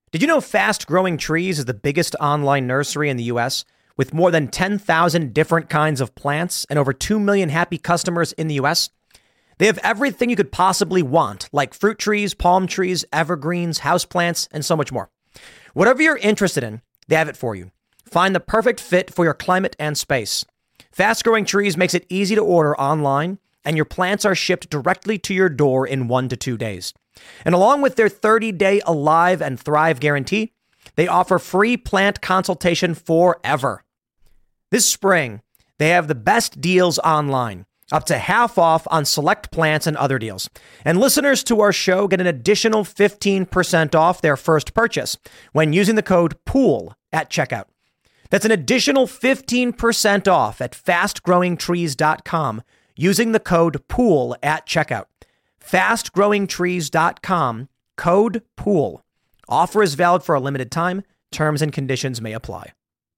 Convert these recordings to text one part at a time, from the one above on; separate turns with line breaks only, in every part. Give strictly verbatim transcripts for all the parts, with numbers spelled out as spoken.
Did you know Fast Growing Trees is the biggest online nursery in the U S with more than ten thousand different kinds of plants and over two million happy customers in the U S? They have everything you could possibly want, like fruit trees, palm trees, evergreens, houseplants, and so much more. Whatever you're interested in, they have it for you. Find the perfect fit for your climate and space. Fast Growing Trees makes it easy to order online, and your plants are shipped directly to your door in one to two days. And along with their thirty-day Alive and Thrive guarantee, they offer free plant consultation forever. This spring, they have the best deals online, up to half off on select plants and other deals. And listeners to our show get an additional fifteen percent off their first purchase when using the code POOL at checkout. That's an additional fifteen percent off at fast growing trees dot com using the code POOL at checkout. fast growing trees dot com, code POOL. Offer is valid for a limited time. Terms and conditions may apply.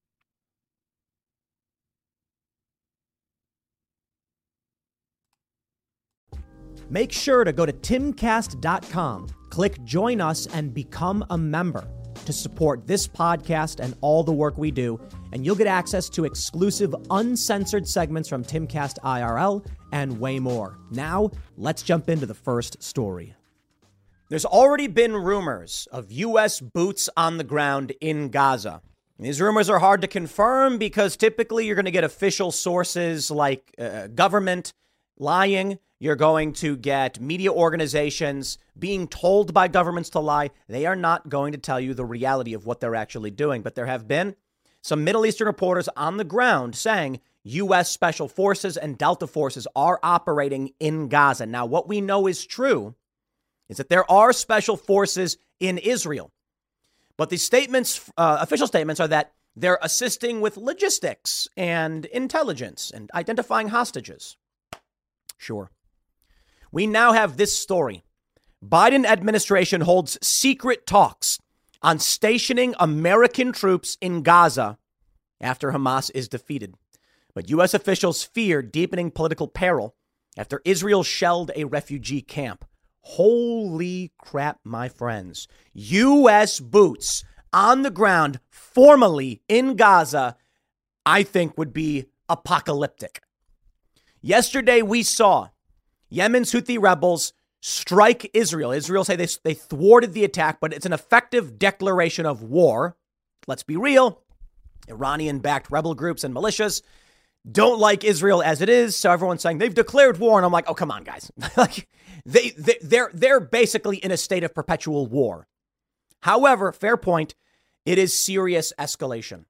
Make sure to go to timcast dot com, click join us, and become a member to support this podcast and all the work we do, and you'll get access to exclusive uncensored segments from Timcast I R L and way more. Now, let's jump into the first story. There's already been rumors of U S boots on the ground in Gaza. These rumors are hard to confirm because typically you're going to get official sources like uh, government lying. You're going to get media organizations being told by governments to lie. They are not going to tell you the reality of what they're actually doing. But there have been some Middle Eastern reporters on the ground saying U S special forces and Delta forces are operating in Gaza. Now, what we know is true is that there are special forces in Israel. But the statements, uh, official statements, are that they're assisting with logistics and intelligence and identifying hostages. Sure. We now have this story. Biden administration holds secret talks on stationing American troops in Gaza after Hamas is defeated. But U S officials fear deepening political peril after Israel shelled a refugee camp. Holy crap, my friends. U S boots on the ground formally in Gaza, I think would be apocalyptic. Yesterday, we saw Yemen's Houthi rebels strike Israel. Israel say they, they thwarted the attack, but it's an effective declaration of war. Let's be real. Iranian-backed rebel groups and militias don't like Israel as it is. So everyone's saying they've declared war. And I'm like, oh, come on, guys. like they, they, they're, they're basically in a state of perpetual war. However, fair point, it is serious escalation.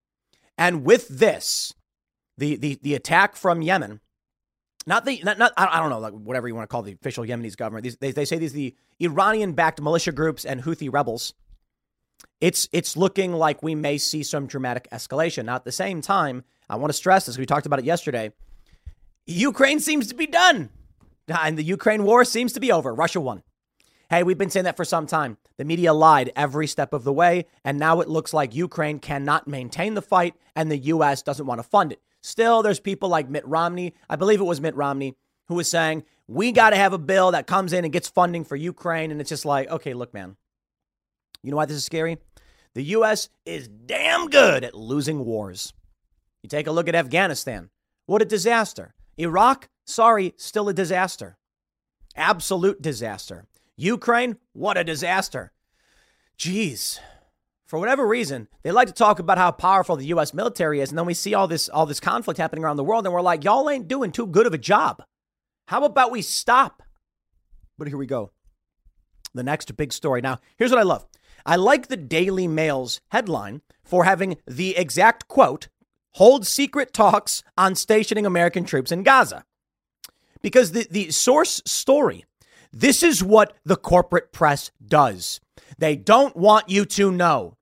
And with this, the, the, the attack from Yemen, Not the, not, not, I don't know, like whatever you want to call the official Yemeni government. These, they, they say these are the Iranian-backed militia groups and Houthi rebels. It's, it's looking like we may see some dramatic escalation. Now, at the same time, I want to stress this. We talked about it yesterday. Ukraine seems to be done. And the Ukraine war seems to be over. Russia won. Hey, we've been saying that for some time. The media lied every step of the way. And now it looks like Ukraine cannot maintain the fight and the U S doesn't want to fund it. Still, there's people like Mitt Romney. I believe it was Mitt Romney who was saying, we got to have a bill that comes in and gets funding for Ukraine. And it's just like, okay, look, man, you know why this is scary? The U S is damn good at losing wars. You take a look at Afghanistan. What a disaster. Iraq, sorry, still a disaster. Absolute disaster. Ukraine, what a disaster. Jeez. For whatever reason, they like to talk about how powerful the U S military is. And then we see all this all this conflict happening around the world. And we're like, y'all ain't doing too good of a job. How about we stop? But here we go. The next big story. Now, here's what I love. I like the Daily Mail's headline for having the exact quote, hold secret talks on stationing American troops in Gaza. Because the, the source story, this is what the corporate press does. They don't want you to know.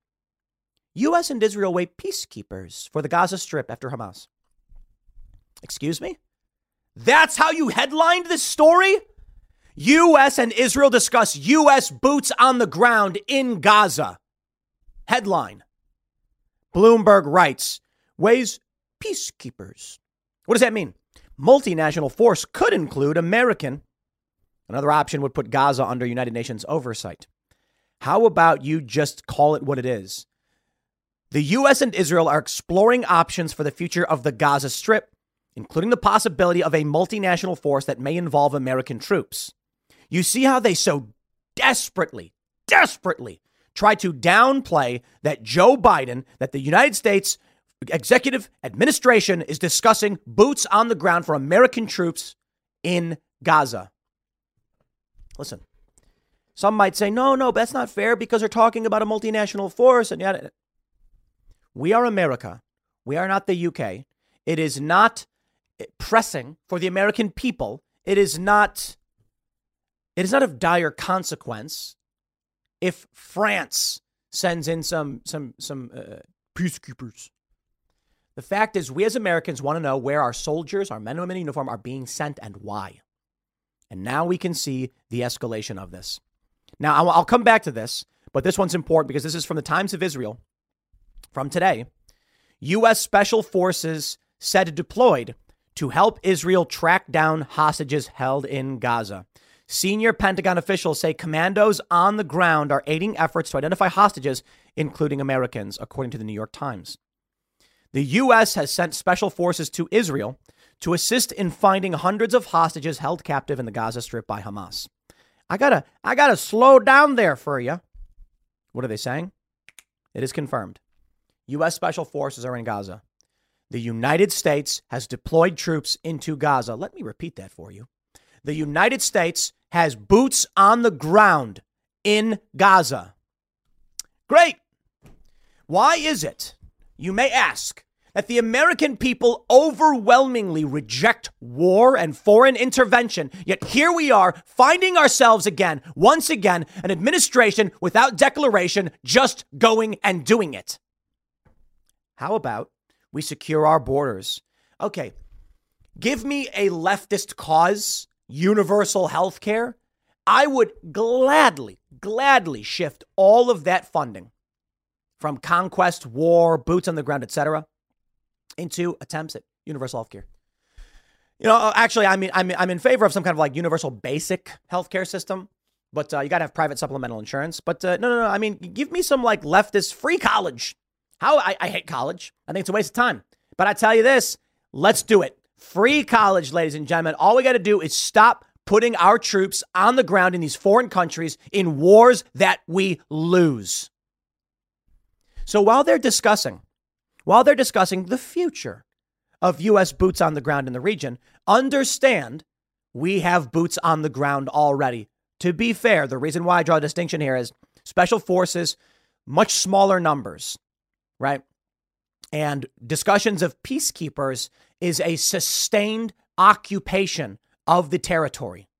U S and Israel wait peacekeepers for the Gaza Strip after Hamas. Excuse me? That's how you headlined this story? U S and Israel discuss U S boots on the ground in Gaza. Headline. Bloomberg writes, weighs peacekeepers. What does that mean? Multinational force could include American. Another option would put Gaza under United Nations oversight. How about you just call it what it is? The U S and Israel are exploring options for the future of the Gaza Strip, including the possibility of a multinational force that may involve American troops. You see how they so desperately, desperately try to downplay that Joe Biden, that the United States executive administration is discussing boots on the ground for American troops in Gaza. Listen, some might say, no, no, that's not fair because they're talking about a multinational force. And yet, we are America. We are not the U K. It is not pressing for the American people. It is not, it is not of dire consequence if France sends in some, some, some uh, peacekeepers. The fact is, we as Americans want to know where our soldiers, our men and women in uniform, are being sent and why. And now we can see the escalation of this. Now, I'll, I'll come back to this, but this one's important because this is from the Times of Israel from today. U S Special Forces said deployed to help Israel track down hostages held in Gaza. Senior Pentagon officials say commandos on the ground are aiding efforts to identify hostages, including Americans, according to the New York Times. The U S has sent special forces to Israel to assist in finding hundreds of hostages held captive in the Gaza Strip by Hamas. I gotta, I gotta slow down there for you. What are they saying? It is confirmed. U S Special Forces are in Gaza. The United States has deployed troops into Gaza. Let me repeat that for you. The United States has boots on the ground in Gaza. Great. Why is it, you may ask, that the American people overwhelmingly reject war and foreign intervention, yet here we are finding ourselves again, once again, an administration without declaration, just going and doing it? How about we secure our borders? Okay, give me a leftist cause, universal health care. I would gladly, gladly shift all of that funding from conquest, war, boots on the ground, et cetera, into attempts at universal health care. You know, actually, I mean, I'm, I'm in favor of some kind of like universal basic healthcare system, but uh, you got to have private supplemental insurance. But uh, no, no, no. I mean, give me some like leftist free college. How I, I hate college. I think it's a waste of time. But I tell you this, let's do it. Free college, ladies and gentlemen. All we got to do is stop putting our troops on the ground in these foreign countries in wars that we lose. So while they're discussing, while they're discussing the future of U S boots on the ground in the region, understand we have boots on the ground already. To be fair, the reason why I draw a distinction here is special forces, much smaller numbers, right? And discussions of peacekeepers is a sustained occupation of the territory.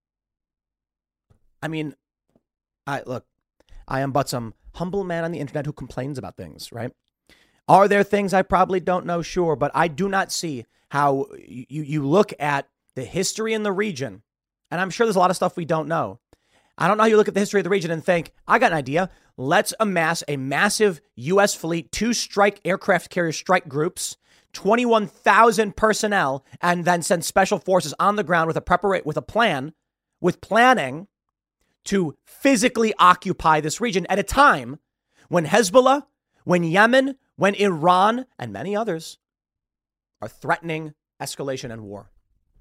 I mean, I look, I am but some humble man on the internet who complains about things, right? Are there things I probably don't know? Sure. But I do not see how you, you look at the history in the region. And I'm sure there's a lot of stuff we don't know. I don't know how you look at the history of the region and think, I got an idea. Let's amass a massive U S fleet, two strike aircraft carrier strike groups, twenty-one thousand personnel, and then send special forces on the ground with a prepara- with a plan, with planning to physically occupy this region at a time when Hezbollah, when Yemen, when Iran, and many others are threatening escalation and war.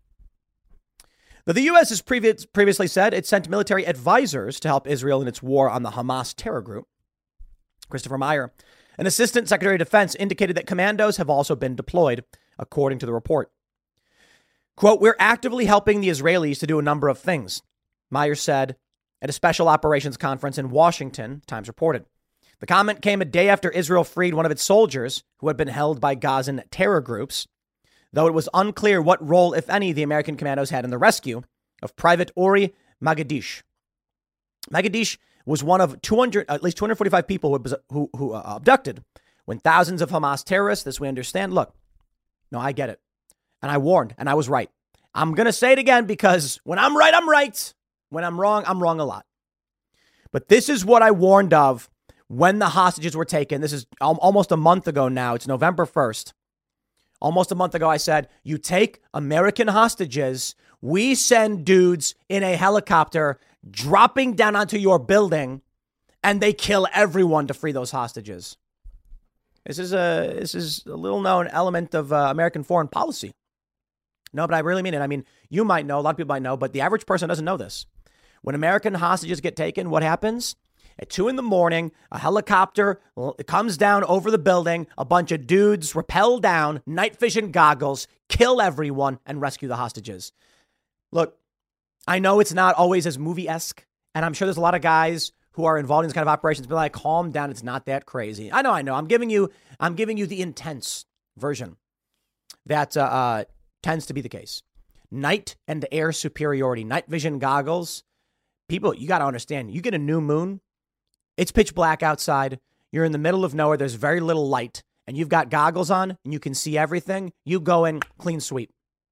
Now, the U S has previous, previously said it sent military advisors to help Israel in its war on the Hamas terror group. Christopher Meyer, an assistant secretary of defense, indicated that commandos have also been deployed, according to the report. Quote, "We're actively helping the Israelis to do a number of things," Meyer said at a special operations conference in Washington, Times reported. The comment came a day after Israel freed one of its soldiers who had been held by Gazan terror groups, though it was unclear what role, if any, the American commandos had in the rescue of Private Uri Magadish. Magadish was one of two hundred, at least two hundred forty-five people who, who, who uh, abducted when thousands of Hamas terrorists, this we understand. Look, no, I get it. And I warned, and I was right. I'm going to say it again because when I'm right, I'm right. When I'm wrong, I'm wrong a lot. But this is what I warned of when the hostages were taken. This is al- almost a month ago now. It's November first. Almost a month ago, I said, you take American hostages, we send dudes in a helicopter dropping down onto your building, and they kill everyone to free those hostages. This is a this is a little known element of uh, American foreign policy. No, but I really mean it. I mean, you might know, a lot of people might know, but the average person doesn't know this. When American hostages get taken, what happens? At two in the morning, a helicopter comes down over the building. A bunch of dudes rappel down, night vision goggles, kill everyone, and rescue the hostages. Look, I know it's not always as movie-esque, and I'm sure there's a lot of guys who are involved in this kind of operations be like, calm down, it's not that crazy. I know, I know. I'm giving you, I'm giving you the intense version that uh, uh, tends to be the case. Night and air superiority, night vision goggles. People, you got to understand, you get a new moon. It's pitch black outside. You're in the middle of nowhere. There's very little light and you've got goggles on and you can see everything. You go in clean sweep.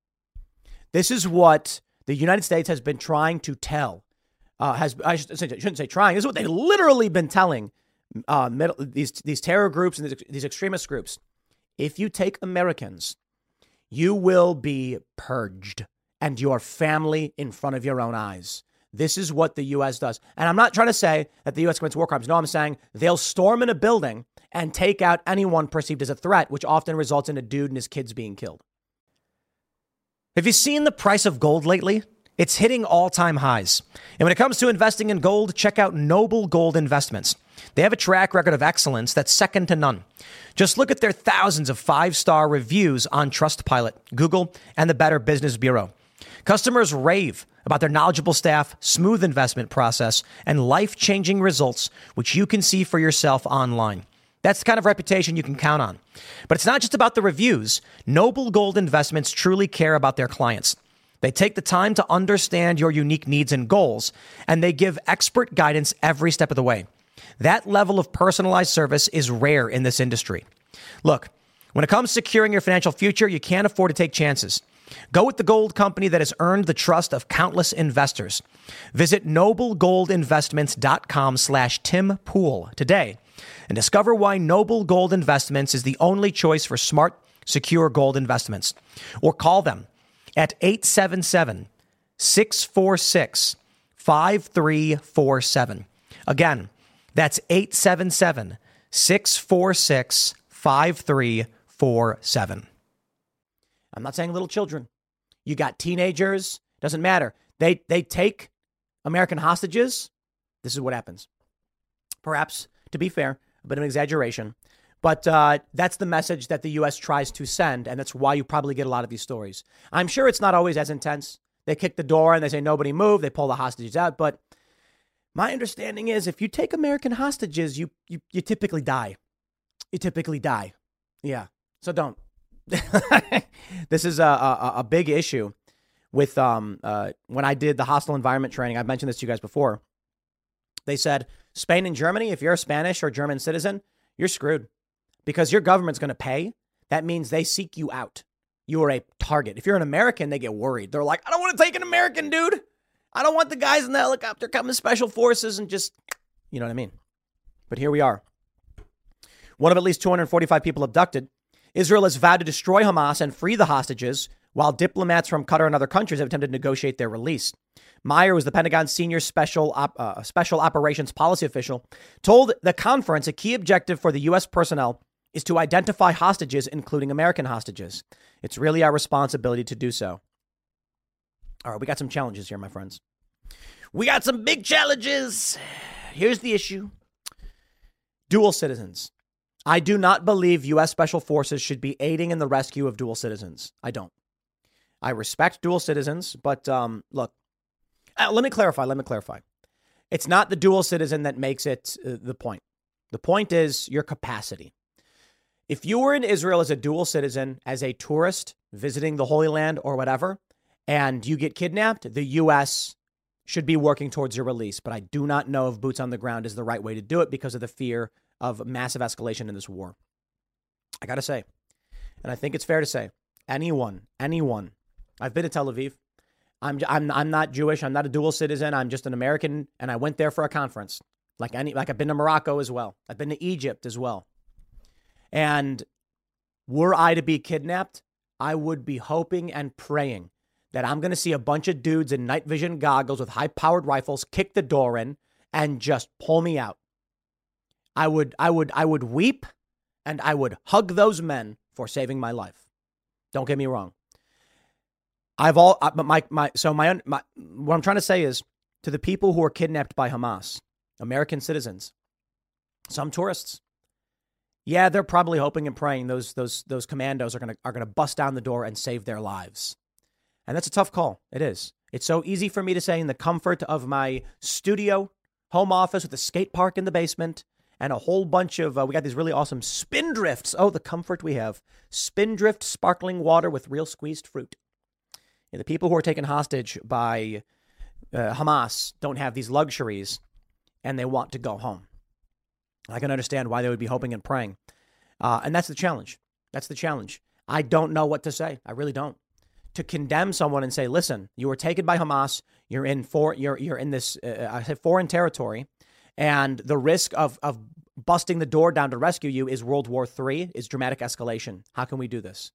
This is what the United States has been trying to tell. Uh, has I shouldn't say trying. This is what they've literally been telling uh, middle, these these terror groups and these, these extremist groups. If you take Americans, you will be purged and your family in front of your own eyes. This is what the U S does. And I'm not trying to say that the U S commits war crimes. No, I'm saying they'll storm in a building and take out anyone perceived as a threat, which often results in a dude and his kids being killed. Have you seen the price of gold lately? It's hitting all-time highs. And when it comes to investing in gold, check out Noble Gold Investments. They have a track record of excellence that's second to none. Just look at their thousands of five-star reviews on Trustpilot, Google, and the Better Business Bureau. Customers rave about their knowledgeable staff, smooth investment process, and life-changing results, which you can see for yourself online. That's the kind of reputation you can count on. But it's not just about the reviews. Noble Gold Investments truly care about their clients. They take the time to understand your unique needs and goals, and they give expert guidance every step of the way. That level of personalized service is rare in this industry. Look, when it comes to securing your financial future, you can't afford to take chances. Go with the gold company that has earned the trust of countless investors. Visit noblegoldinvestments.com slash Tim Pool today and discover why Noble Gold Investments is the only choice for smart, secure gold investments. Or call them at eight seven seven, six four six, five three four seven. Again, that's eight seven seven, six four six, five three four seven. I'm not saying little children. You got teenagers. Doesn't matter. They they take American hostages. This is what happens. Perhaps, to be fair, a bit of an exaggeration. But uh, that's the message that the U S tries to send. And that's why you probably get a lot of these stories. I'm sure it's not always as intense. They kick the door and they say, nobody move. They pull the hostages out. But my understanding is if you take American hostages, you you, you typically die. You typically die. Yeah. So don't. This is a, a, a big issue with um uh, when I did the hostile environment training. I've mentioned this to you guys before. They said Spain and Germany, if you're a Spanish or German citizen, you're screwed because your government's going to pay. That means they seek you out. You are a target. If you're an American, they get worried. They're like, I don't want to take an American, dude. I don't want the guys in the helicopter coming special forces and just, you know what I mean? But here we are. One of at least two hundred forty-five people abducted. Israel has vowed to destroy Hamas and free the hostages, while diplomats from Qatar and other countries have attempted to negotiate their release. Meyer, was the Pentagon's senior special op, uh, special operations policy official, told the conference a key objective for the U S personnel is to identify hostages, including American hostages. It's really our responsibility to do so. All right, we got some challenges here, my friends. We got some big challenges. Here's the issue. Dual citizens. I do not believe U S Special Forces should be aiding in the rescue of dual citizens. I don't. I respect dual citizens, but um, look, uh, let me clarify. Let me clarify. It's not the dual citizen that makes it uh, the point. The point is your capacity. If you were in Israel as a dual citizen, as a tourist visiting the Holy Land or whatever, and you get kidnapped, the U S should be working towards your release. But I do not know if boots on the ground is the right way to do it because of the fear of massive escalation in this war. I got to say, and I think it's fair to say, anyone, anyone, I've been to Tel Aviv. I'm, I'm, I'm not Jewish. I'm not a dual citizen. I'm just an American. And I went there for a conference. Like any, like I've been to Morocco as well. I've been to Egypt as well. And were I to be kidnapped, I would be hoping and praying that I'm going to see a bunch of dudes in night vision goggles with high powered rifles kick the door in and just pull me out. I would, I would, I would weep and I would hug those men for saving my life. Don't get me wrong. I've all, but my, my, so my, my, what I'm trying to say is to the people who are kidnapped by Hamas, American citizens, some tourists, yeah, they're probably hoping and praying those, those, those commandos are going to, are going to bust down the door and save their lives. And that's a tough call. It is. It's so easy for me to say in the comfort of my studio, home office with a skate park in the basement and a whole bunch of, uh, we got these really awesome Spindrifts. Oh, the comfort we have. Spindrift sparkling water with real squeezed fruit. And the people who are taken hostage by uh, Hamas don't have these luxuries and they want to go home. I can understand why they would be hoping and praying. Uh, and that's the challenge. That's the challenge. I don't know what to say. I really don't. To condemn someone and say, listen, you were taken by Hamas. You're in for you're you're in this uh, foreign territory, and the risk of of busting the door down to rescue you is World War Three, is dramatic escalation. How can we do this?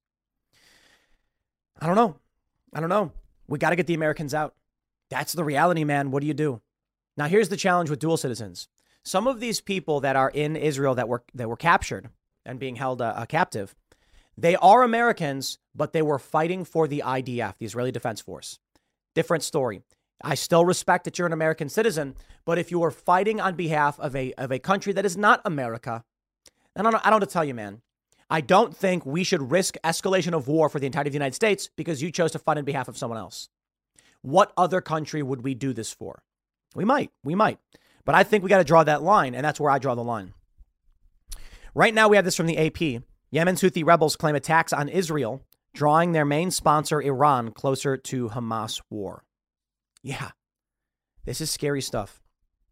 I don't know. I don't know. We got to get the Americans out. That's the reality, man. What do you do? Now, here's the challenge with dual citizens. Some of these people that are in Israel that were that were captured and being held uh, captive, they are Americans, but they were fighting for the I D F, the Israeli Defense Force. Different story. I still respect that you're an American citizen, but if you are fighting on behalf of a of a country that is not America, and I don't, I don't know what to tell you, man. I don't think we should risk escalation of war for the entirety of the United States because you chose to fight on behalf of someone else. What other country would we do this for? We might. We might. But I think we got to draw that line, and that's where I draw the line. Right now, we have this from the A P. Yemen's Houthi rebels claim attacks on Israel, drawing their main sponsor, Iran, closer to Hamas war. Yeah, this is scary stuff.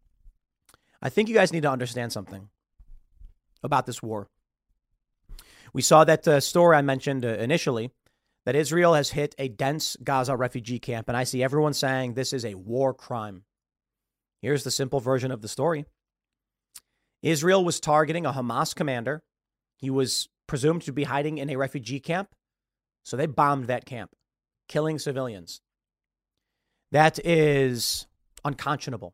I think you guys need to understand something about this war. We saw that uh, story I mentioned uh, initially, that Israel has hit a dense Gaza refugee camp, and I see everyone saying this is a war crime. Here's the simple version of the story. Israel was targeting a Hamas commander. He was presumed to be hiding in a refugee camp, so they bombed that camp, killing civilians. That is unconscionable.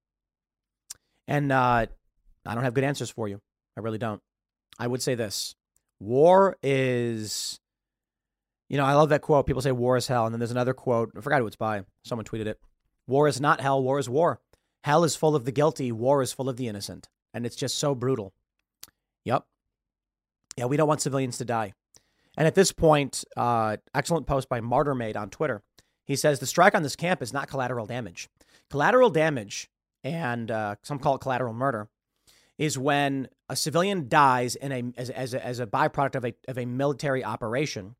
And uh, I don't have good answers for you. I really don't. I would say this. War is, you know, I love that quote. People say war is hell. And then there's another quote. I forgot who it's by. Someone tweeted it. War is not hell. War is war. Hell is full of the guilty. War is full of the innocent. And it's just so brutal. Yep. Yeah, we don't want civilians to die. And at this point, uh, excellent post by Martyrmade on Twitter. He says the strike on this camp is not collateral damage. Collateral damage, and uh, some call it collateral murder, is when a civilian dies in a as, as a as a byproduct of a of a military operation.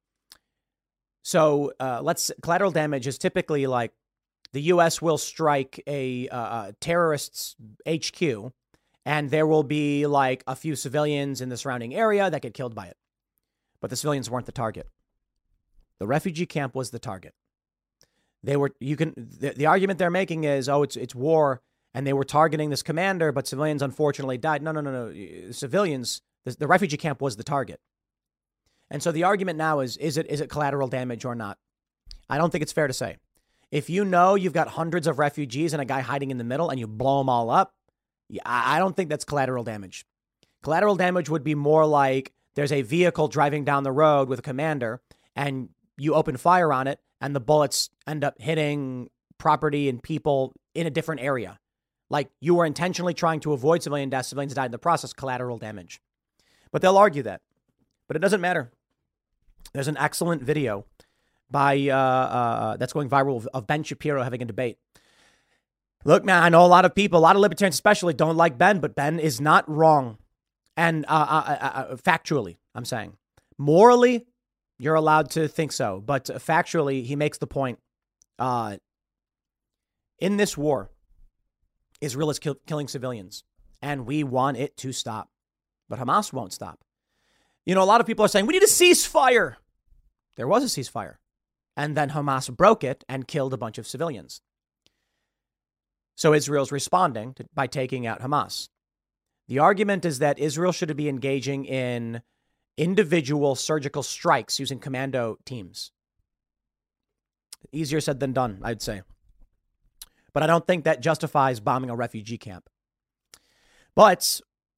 So uh, let's collateral damage is typically like the U S will strike a uh, terrorist's H Q, and there will be like a few civilians in the surrounding area that get killed by it. But the civilians weren't the target. The refugee camp was the target. They were, you can, the, the argument they're making is, oh, it's it's war, and they were targeting this commander, but civilians unfortunately died. No, no, no, no. Civilians, the, the refugee camp was the target. And so the argument now is, is it is it collateral damage or not? I don't think it's fair to say. If you know you've got hundreds of refugees and a guy hiding in the middle and you blow them all up, yeah, I don't think that's collateral damage. Collateral damage would be more like there's a vehicle driving down the road with a commander and you open fire on it and the bullets end up hitting property and people in a different area. Like you were intentionally trying to avoid civilian deaths. Civilians died in the process, collateral damage. But they'll argue that. But it doesn't matter. There's an excellent video by uh, uh, that's going viral of, of Ben Shapiro having a debate. Look, man, I know a lot of people, a lot of libertarians especially, don't like Ben, but Ben is not wrong. And uh, uh, uh, factually, I'm saying, morally, you're allowed to think so. But factually, he makes the point. Uh, in this war, Israel is kill- killing civilians, and we want it to stop. But Hamas won't stop. You know, a lot of people are saying, we need a ceasefire. There was a ceasefire. And then Hamas broke it and killed a bunch of civilians. So Israel's responding to, by taking out Hamas. The argument is that Israel should be engaging in individual surgical strikes using commando teams. Easier said than done, I'd say. But I don't think that justifies bombing a refugee camp. But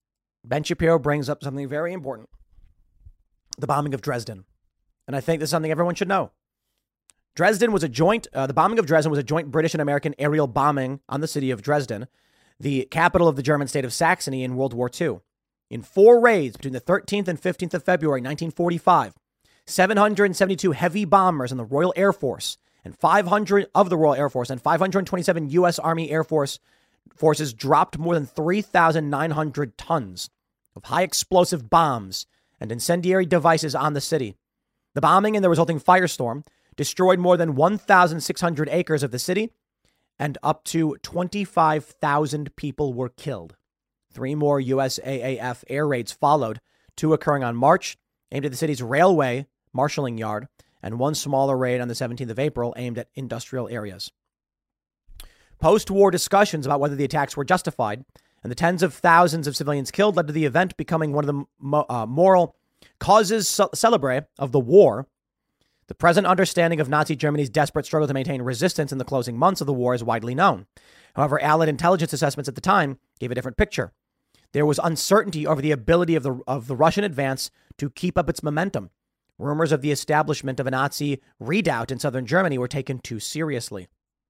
Ben Shapiro brings up something very important. The bombing of Dresden. And I think this is something everyone should know. Dresden was a joint, uh, the bombing of Dresden was a joint British and American aerial bombing on the city of Dresden, the capital of the German state of Saxony in World War Two. In four raids between the thirteenth and fifteenth of February, nineteen forty-five, seven hundred seventy-two heavy bombers in the Royal Air Force and five hundred of the Royal Air Force and five hundred twenty-seven U S Army Air Force forces dropped more than three thousand nine hundred tons of high explosive bombs and incendiary devices on the city. The bombing and the resulting firestorm destroyed more than one thousand six hundred acres of the city, and up to twenty-five thousand people were killed. Three more U S A A F air raids followed, two occurring on March, aimed at the city's railway marshalling yard, and one smaller raid on the seventeenth of April aimed at industrial areas. Post-war discussions about whether the attacks were justified and the tens of thousands of civilians killed led to the event becoming one of the mo- uh, moral causes célèbres of the war. The present understanding of Nazi Germany's desperate struggle to maintain resistance in the closing months of the war is widely known. However, Allied intelligence assessments at the time gave a different picture. There was uncertainty over the ability of the of the Russian advance to keep up its momentum. Rumors of the establishment of a Nazi redoubt in southern Germany were taken too seriously.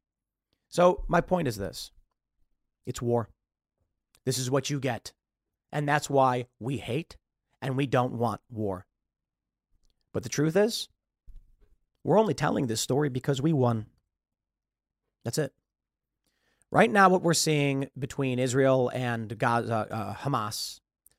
So my point is this. It's war. This is what you get. And that's why we hate and we don't want war. But the truth is, we're only telling this story because we won. That's it. Right now, what we're seeing between Israel and Gaza, uh, Hamas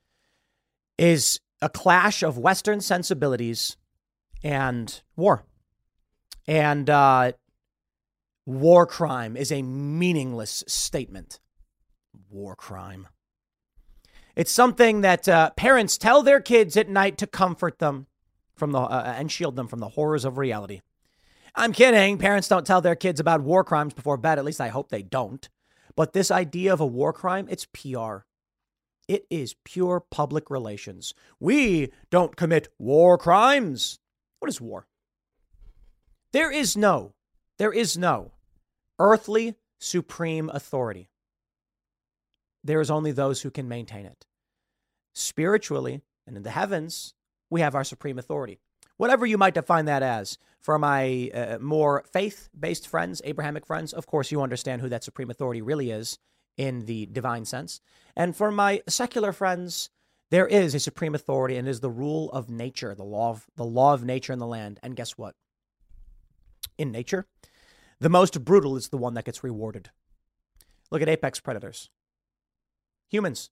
is a clash of Western sensibilities and war. And uh, war crime is a meaningless statement. War crime. It's something that uh, parents tell their kids at night to comfort them from the uh, and shield them from the horrors of reality. I'm kidding. Parents don't tell their kids about war crimes before bed. At least I hope they don't. But this idea of a war crime, it's P R. It is pure public relations. We don't commit war crimes. What is war? There is no, there is no earthly supreme authority. There is only those who can maintain it. Spiritually and in the heavens, we have our supreme authority. Whatever you might define that as. For my uh, more faith-based friends, Abrahamic friends, of course, you understand who that supreme authority really is in the divine sense. And for my secular friends, there is a supreme authority, and it is the rule of nature, the law of the law of nature in the land. And guess what? In nature, the most brutal is the one that gets rewarded. Look at apex predators. Humans.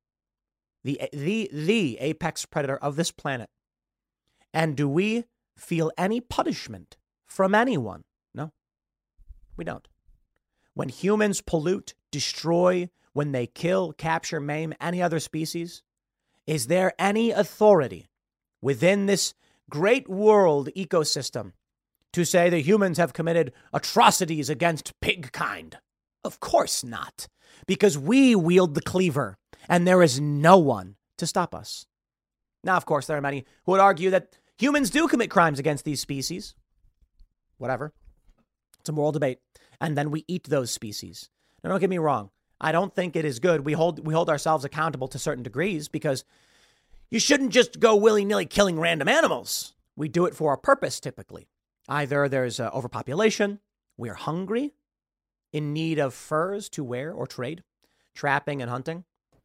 The the the apex predator of this planet. And do we feel any punishment from anyone? No, we don't. When humans pollute, destroy, when they kill, capture, maim any other species, is there any authority within this great world ecosystem to say that humans have committed atrocities against pig kind? Of course not, because we wield the cleaver and there is no one to stop us. Now, of course, there are many who would argue that humans do commit crimes against these species. Whatever. It's a moral debate. And then we eat those species. Now, don't get me wrong. I don't think it is good. We hold we hold ourselves accountable to certain degrees because you shouldn't just go willy-nilly killing random animals. We do it for a purpose, typically. Either there's uh, overpopulation, we're hungry, in need of furs to wear or trade, trapping and hunting,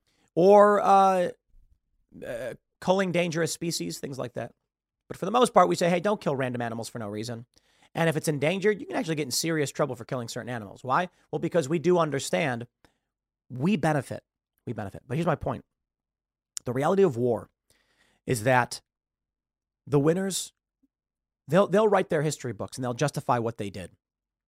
or uh, uh, culling dangerous species, things like that. But for the most part, we say, hey, don't kill random animals for no reason. And if it's endangered, you can actually get in serious trouble for killing certain animals. Why? Well, because we do understand we benefit. We benefit. But here's my point. The reality of war is that the winners, they'll they'll write their history books and they'll justify what they did.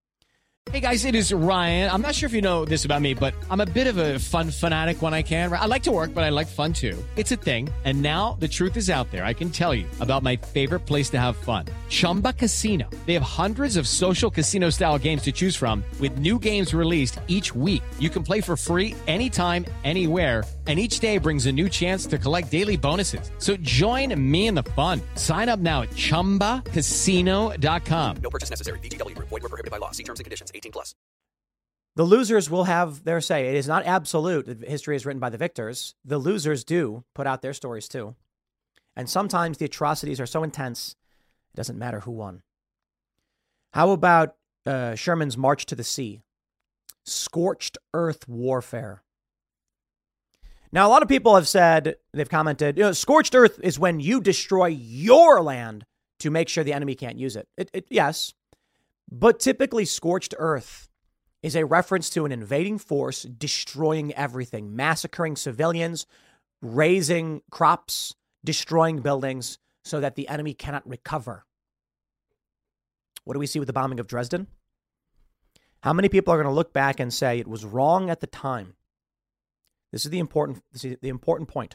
Hey guys, it is Ryan. I'm not sure if you know this about me, but I'm a bit of a fun fanatic when I can. I like to work, but I like fun too. It's a thing. And now the truth is out there. I can tell you about my favorite place to have fun. Chumba Casino. They have hundreds of social casino style games to choose from with new games released each week. You can play for free anytime, anywhere. And each day brings a new chance to collect daily bonuses. So join me in the fun. Sign up now at chumba casino dot com.
No purchase necessary. V G W Group. Void where prohibited by law. See terms and conditions. eighteen plus.
The losers will have their say. It is not absolute. History is written by the victors. The losers do put out their stories too. And sometimes the atrocities are so intense, it doesn't matter who won. How about uh, Sherman's March to the Sea? Scorched earth warfare. Now, a lot of people have said, they've commented, you know, scorched earth is when you destroy your land to make sure the enemy can't use it. It, it. Yes, but typically scorched earth is a reference to an invading force destroying everything, massacring civilians, raising crops, destroying buildings so that the enemy cannot recover. What do we see with the bombing of Dresden? How many people are going to look back and say it was wrong at the time? This is the important, this is the important point.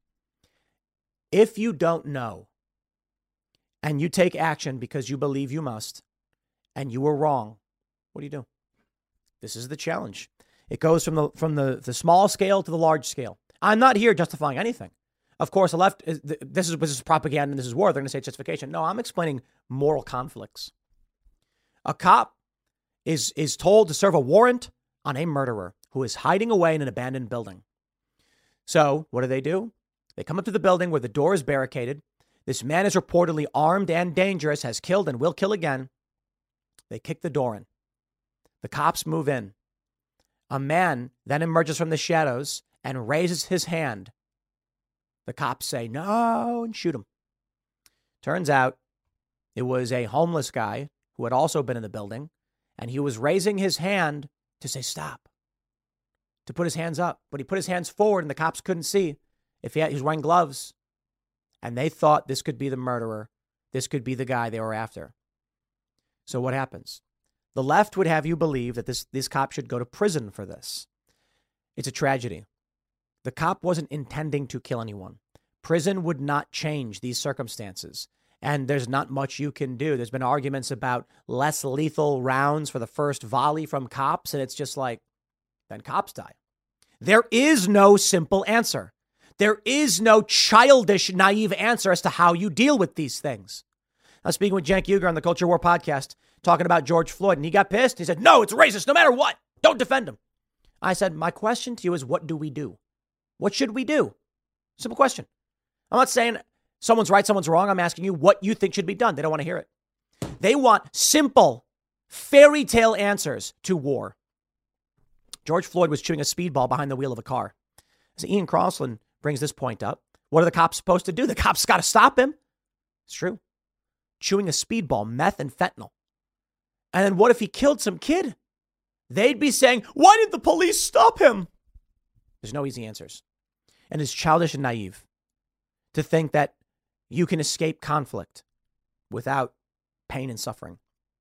If you don't know and you take action because you believe you must and you were wrong, what do you do? This is the challenge. It goes from the from the, the small scale to the large scale. I'm not here justifying anything. Of course, the left, is, this is this is propaganda and this is war. They're going to say it's justification. No, I'm explaining moral conflicts. A cop is is told to serve a warrant on a murderer who is hiding away in an abandoned building. So what do they do? They come up to the building where the door is barricaded. This man is reportedly armed and dangerous, has killed and will kill again. They kick the door in. The cops move in. A man then emerges from the shadows and raises his hand. The cops say, no, and shoot him. Turns out it was a homeless guy who had also been in the building, and he was raising his hand to say stop, to put his hands up. But he put his hands forward, and the cops couldn't see if he, had, he was wearing gloves. And they thought this could be the murderer. This could be the guy they were after. So what happens? The left would have you believe that this, this cop should go to prison for this. It's a tragedy. The cop wasn't intending to kill anyone. Prison would not change these circumstances. And there's not much you can do. There's been arguments about less lethal rounds for the first volley from cops. And it's just like, then cops die. There is no simple answer. There is no childish, naive answer as to how you deal with these things. I was speaking with Cenk Uygur on the Culture War podcast, talking about George Floyd, and he got pissed. He said, no, it's racist no matter what. Don't defend him. I said, my question to you is, what do we do? What should we do? Simple question. I'm not saying someone's right, someone's wrong. I'm asking you what you think should be done. They don't want to hear it. They want simple, fairy tale answers to war. George Floyd was chewing a speedball behind the wheel of a car. So Ian Crossland brings this point up. What are the cops supposed to do? The cops got to stop him. It's true. Chewing a speedball, meth and fentanyl. And then what if he killed some kid? They'd be saying, why did the police stop him? There's no easy answers. And it's childish and naive to think that you can escape conflict without pain and suffering.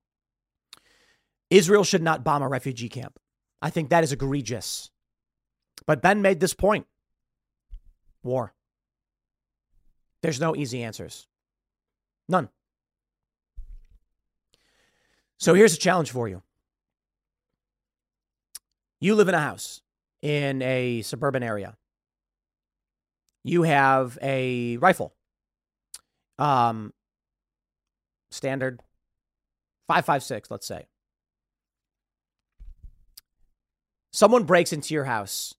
Israel should not bomb a refugee camp. I think that is egregious. But Ben made this point. War. There's no easy answers. None. So here's a challenge for you. You live in a house in a suburban area. You have a rifle. Um, standard five five six, let's say. Someone breaks into your house.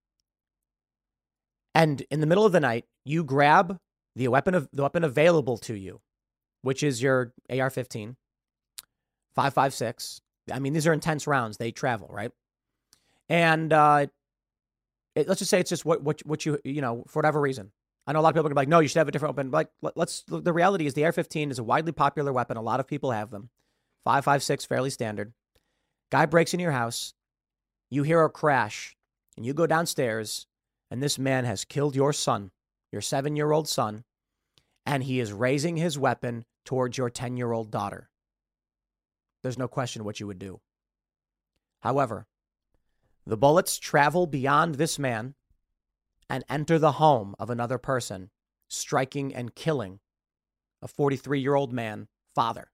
And in the middle of the night, you grab the weapon of the weapon available to you, which is your A R fifteen, five five six. I mean, these are intense rounds. They travel, right? And uh, it, let's just say it's just what what what you you know for whatever reason. I know a lot of people are gonna be like, no, you should have a different weapon. Like, let's. The reality is, the A R fifteen is a widely popular weapon. A lot of people have them. five five six, fairly standard. Guy breaks into your house. You hear a crash, and you go downstairs. And this man has killed your son, your seven-year-old son, and he is raising his weapon towards your ten-year-old daughter. There's no question what you would do. However, the bullets travel beyond this man and enter the home of another person, striking and killing a forty-three-year-old man, father.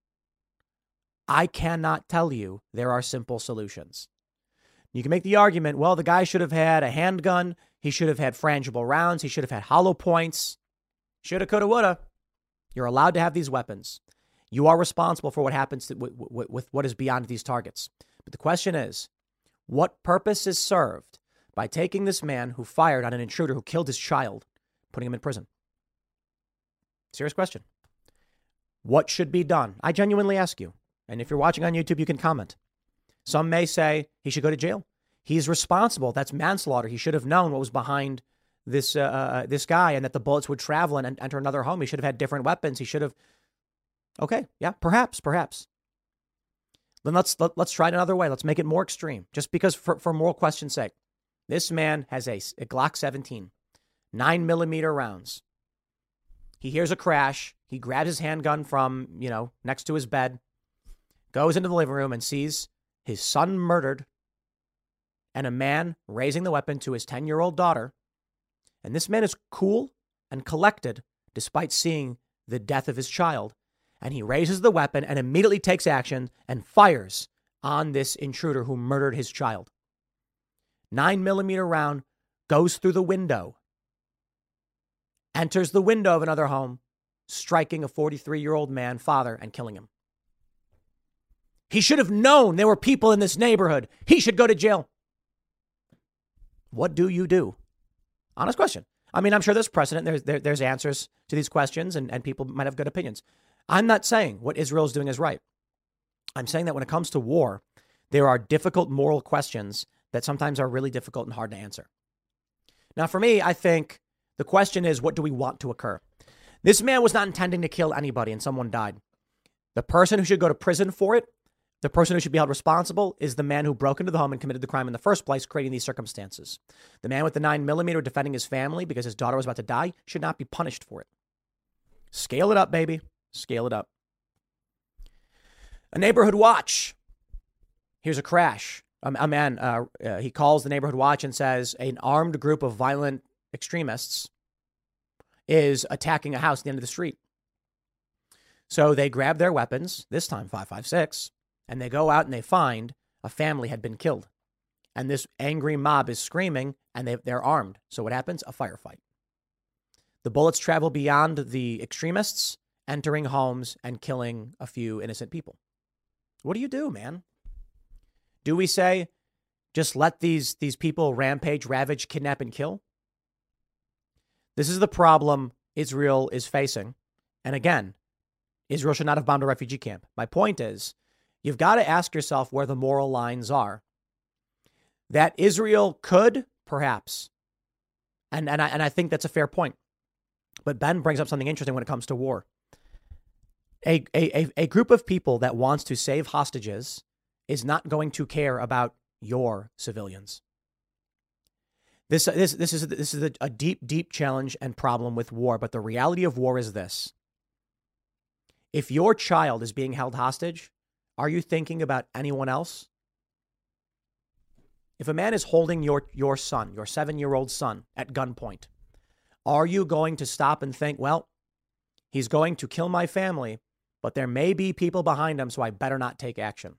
I cannot tell you there are simple solutions. You can make the argument, well, the guy should have had a handgun. He should have had frangible rounds. He should have had hollow points. Shoulda, coulda, woulda. You're allowed to have these weapons. You are responsible for what happens to, with, with, with what is beyond these targets. But the question is, What purpose is served by taking this man who fired on an intruder who killed his child, putting him in prison? Serious question. What should be done? I genuinely ask you. And if you're watching on YouTube, you can comment. Some may say he should go to jail. He's responsible. That's manslaughter. He should have known what was behind this uh, uh, this guy and that the bullets would travel and enter another home. He should have had different weapons. He should have. OK, yeah, perhaps, perhaps. Then let's let, let's try it another way. Let's make it more extreme. Just because for, for moral question's sake, this man has a, a Glock seventeen, nine millimeter rounds. He hears a crash. He grabs his handgun from, you know, next to his bed, goes into the living room and sees his son murdered and a man raising the weapon to his ten-year-old daughter. And this man is cool and collected despite seeing the death of his child. And he raises the weapon and immediately takes action and fires on this intruder who murdered his child. Nine millimeter round goes through the window, enters the window of another home, striking a forty-three-year-old man, father, and killing him. He should have known there were people in this neighborhood. He should go to jail. What do you do? Honest question. I mean, I'm sure there's precedent. There's, there, there's answers to these questions, and, and people might have good opinions. I'm not saying what Israel is doing is right. I'm saying that when it comes to war, there are difficult moral questions that sometimes are really difficult and hard to answer. Now, for me, I think the question is, what do we want to occur? This man was not intending to kill anybody and someone died. The person who should go to prison for it, the person who should be held responsible is the man who broke into the home and committed the crime in the first place, creating these circumstances. The man with the nine millimeter defending his family because his daughter was about to die should not be punished for it. Scale it up, baby. Scale it up. A neighborhood watch. Here's a crash. A, a man, uh, uh, he calls the neighborhood watch and says an armed group of violent extremists is attacking a house at the end of the street. So they grab their weapons, this time five five six, and they go out and they find a family had been killed. And this angry mob is screaming and they, they're armed. So what happens? A firefight. The bullets travel beyond the extremists, entering homes and killing a few innocent people. What do you do, man? Do we say, just let these, these people rampage, ravage, kidnap, and kill? This is the problem Israel is facing. And again, Israel should not have bombed a refugee camp. My point is, you've got to ask yourself where the moral lines are. That Israel could, perhaps. And, and, I, and I think that's a fair point. But Ben brings up something interesting when it comes to war. A, a, a group of people that wants to save hostages is not going to care about your civilians. This, this, this is, this is a, a deep, deep challenge and problem with war. But the reality of war is this. If your child is being held hostage, are you thinking about anyone else? If a man is holding your, your son, your seven-year-old son at gunpoint, are you going to stop and think, well, he's going to kill my family, but there may be people behind him, so I better not take action?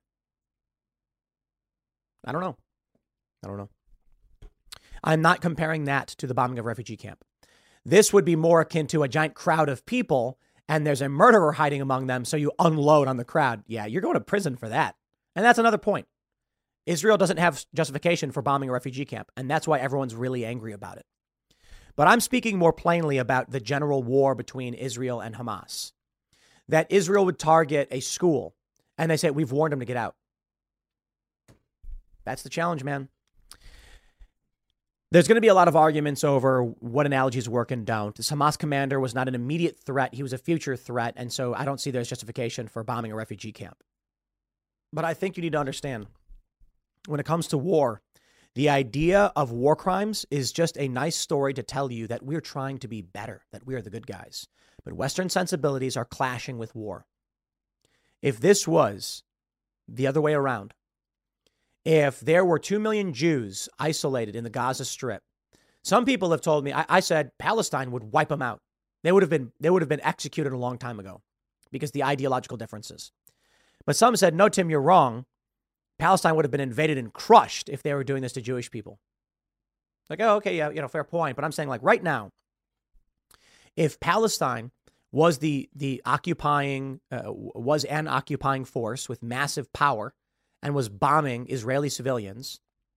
I don't know. I don't know. I'm not comparing that to the bombing of a refugee camp. This would be more akin to a giant crowd of people and there's a murderer hiding among them, so you unload on the crowd. Yeah, you're going to prison for that. And that's another point. Israel doesn't have justification for bombing a refugee camp, and that's why everyone's really angry about it. But I'm speaking more plainly about the general war between Israel and Hamas. That Israel would target a school, and they say, we've warned them to get out. That's the challenge, man. There's going to be a lot of arguments over what analogies work and don't. This Hamas commander was not an immediate threat. He was a future threat. And so I don't see there's justification for bombing a refugee camp. But I think you need to understand, when it comes to war, the idea of war crimes is just a nice story to tell you that we're trying to be better, that we're the good guys. But Western sensibilities are clashing with war. If this was the other way around, if there were two million Jews isolated in the Gaza Strip, some people have told me, I, I said Palestine would wipe them out. They would have been, they would have been executed a long time ago because the ideological differences. But some said, no, Tim, you're wrong. Palestine would have been invaded and crushed if they were doing this to Jewish people. Like, oh, okay, yeah, you know, fair point. But I'm saying, like, right now, if Palestine was the the occupying, uh, was an occupying force with massive power and was bombing Israeli civilians,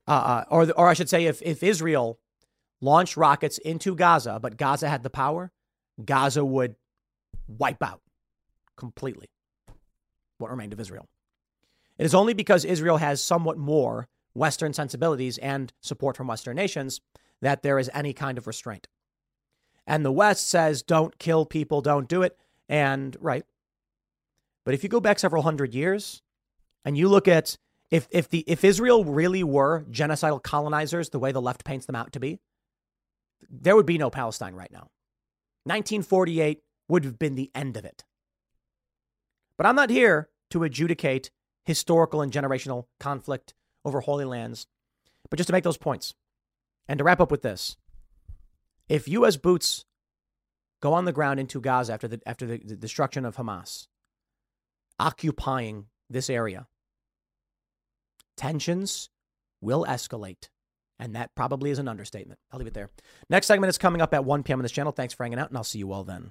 uh, or, or I should say, if, if Israel launched rockets into Gaza, but Gaza had the power, Gaza would wipe out completely what remained of Israel. It is only because Israel has somewhat more Western sensibilities and support from Western nations that there is any kind of restraint. And the West says, don't kill people, don't do it. And right. But if you go back several hundred years and you look at if if the if Israel really were genocidal colonizers, the way the left paints them out to be, there would be no Palestine right now. nineteen forty-eight would have been the end of it. But I'm not here to adjudicate historical and generational conflict over Holy Lands, but just to make those points. And to wrap up with this, if U S boots go on the ground into Gaza after the after the, the destruction of Hamas, occupying this area, tensions will escalate. And that probably is an understatement. I'll leave it there. Next segment is coming up at one p.m. on this channel. Thanks for hanging out, and I'll see you all then.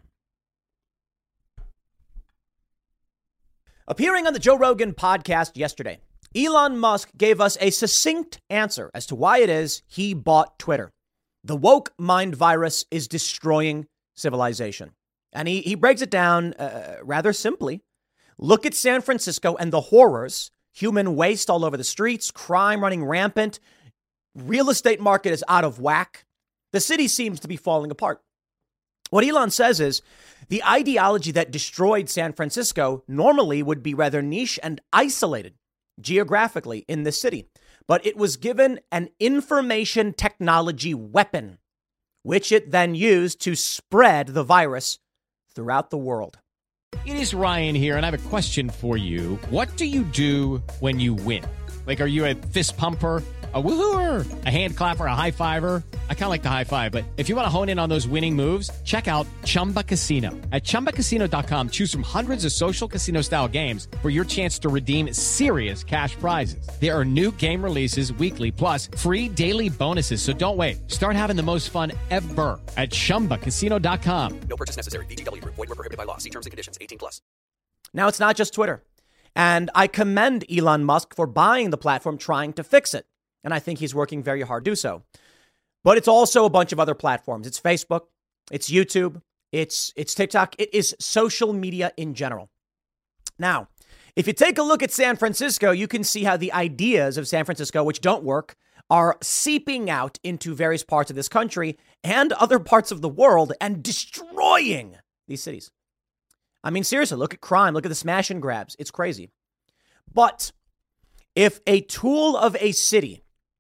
Appearing on the Joe Rogan podcast yesterday, Elon Musk gave us a succinct answer as to why it is he bought Twitter. The woke mind virus is destroying civilization. And he, he breaks it down uh, rather simply. Look at San Francisco and the horrors, human waste all over the streets, crime running rampant, real estate market is out of whack. The city seems to be falling apart. What Elon says is the ideology that destroyed San Francisco normally would be rather niche and isolated geographically in the city. But it was given an information technology weapon, which it then used to spread the virus throughout the world.
It is Ryan here, and I have a question for you. What do you do when you win? Like, are you a fist pumper, a woo-hooer, a hand clapper, a high-fiver? I kind of like the high-five, but if you want to hone in on those winning moves, check out Chumba Casino. At chumba casino dot com, choose from hundreds of social casino-style games for your chance to redeem serious cash prizes. There are new game releases weekly, plus free daily bonuses, so don't wait. Start having the most fun ever at chumba casino dot com.
No purchase necessary. V G W. Void where prohibited by law. See terms and conditions. eighteen plus.
Now, it's not just Twitter. And I commend Elon Musk for buying the platform, trying to fix it. And I think he's working very hard to do so. But it's also a bunch of other platforms. It's Facebook, it's YouTube, it's it's TikTok. It is social media in general. Now, if you take a look at San Francisco, you can see how the ideas of San Francisco, which don't work, are seeping out into various parts of this country and other parts of the world and destroying these cities. I mean, seriously, look at crime. Look at the smash and grabs. It's crazy. But if a tool of a city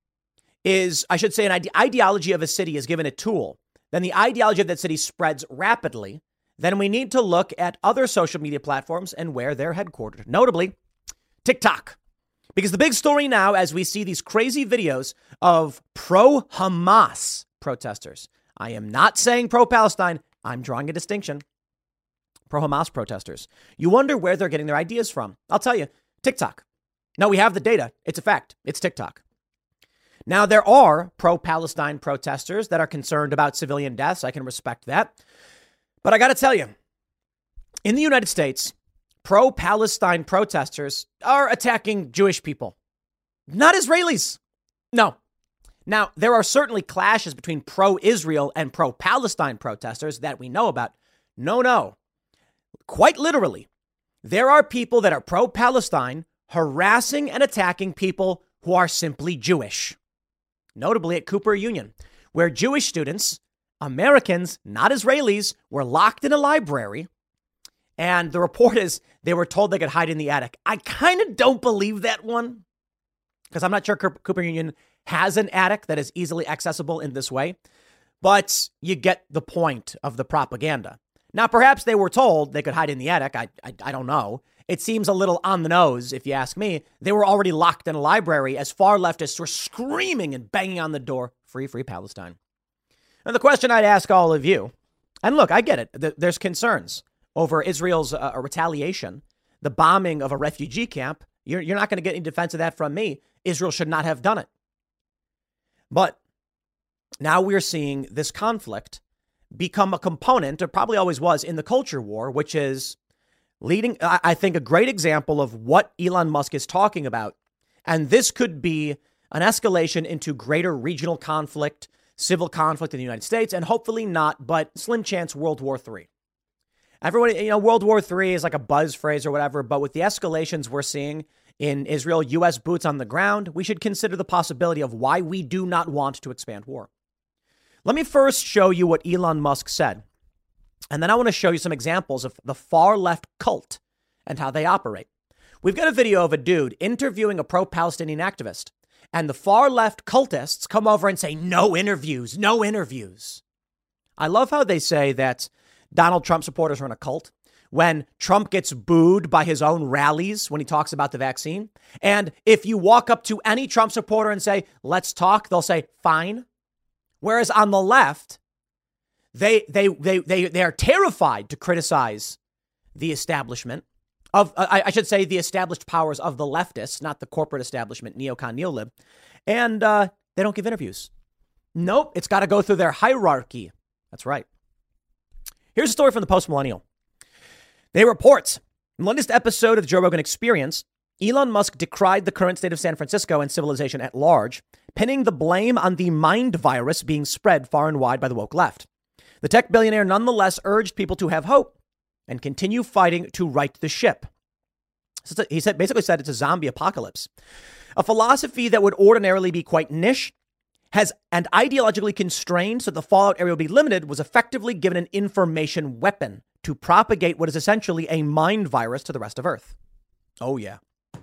is, I should say, an ide- ideology of a city is given a tool, then the ideology of that city spreads rapidly, then we need to look at other social media platforms and where they're headquartered, notably TikTok. Because the big story now, as we see these crazy videos of pro-Hamas protesters, I am not saying pro-Palestine, I'm drawing a distinction. Pro-Hamas protesters. You wonder where they're getting their ideas from. I'll tell you, TikTok. No, we have the data. It's a fact. It's TikTok. Now, there are pro-Palestine protesters that are concerned about civilian deaths. I can respect that. But I got to tell you, in the United States, pro-Palestine protesters are attacking Jewish people, not Israelis. No. Now, there are certainly clashes between pro-Israel and pro-Palestine protesters that we know about. No, no. Quite literally, there are people that are pro-Palestine harassing and attacking people who are simply Jewish. Notably at Cooper Union, where Jewish students, Americans, not Israelis, were locked in a library. And the report is they were told they could hide in the attic. I kind of don't believe that one, because I'm not sure Cooper Union has an attic that is easily accessible in this way. But you get the point of the propaganda. Now, perhaps they were told they could hide in the attic. I, I, I don't know. It seems a little on the nose, if you ask me. They were already locked in a library as far leftists were screaming and banging on the door, free, free Palestine. And the question I'd ask all of you, and look, I get it. There's concerns over Israel's uh, retaliation, the bombing of a refugee camp. You're, you're not going to get any defense of that from me. Israel should not have done it. But now we're seeing this conflict become a component, or probably always was, in the culture war, which is leading, I think, a great example of what Elon Musk is talking about. And this could be an escalation into greater regional conflict, civil conflict in the United States, and hopefully not, but slim chance World War Three. Everybody, you know, World War Three is like a buzz phrase or whatever, but with the escalations we're seeing in Israel, U S boots on the ground, we should consider the possibility of why we do not want to expand war. Let me first show you what Elon Musk said, and then I want to show you some examples of the far left cult and how they operate. We've got a video of a dude interviewing a pro-Palestinian activist, and the far left cultists come over and say, no interviews, no interviews. I love how they say that Donald Trump supporters are in a cult when Trump gets booed by his own rallies when he talks about the vaccine. And if you walk up to any Trump supporter and say, let's talk, they'll say, fine. Whereas on the left, they they they they they are terrified to criticize the establishment of, I, I should say, the established powers of the leftists, not the corporate establishment, neocon, neolib. And uh, they don't give interviews. Nope, it's got to go through their hierarchy. That's right. Here's a story from the Post Millennial. They report, in the latest episode of the Joe Rogan Experience, Elon Musk decried the current state of San Francisco and civilization at large, pinning the blame on the mind virus being spread far and wide by the woke left. The tech billionaire nonetheless urged people to have hope and continue fighting to right the ship. He said, basically said it's a zombie apocalypse, a philosophy that would ordinarily be quite niche, has and ideologically constrained so the fallout area will be limited, was effectively given an information weapon to propagate what is essentially a mind virus to the rest of Earth. Oh, yeah.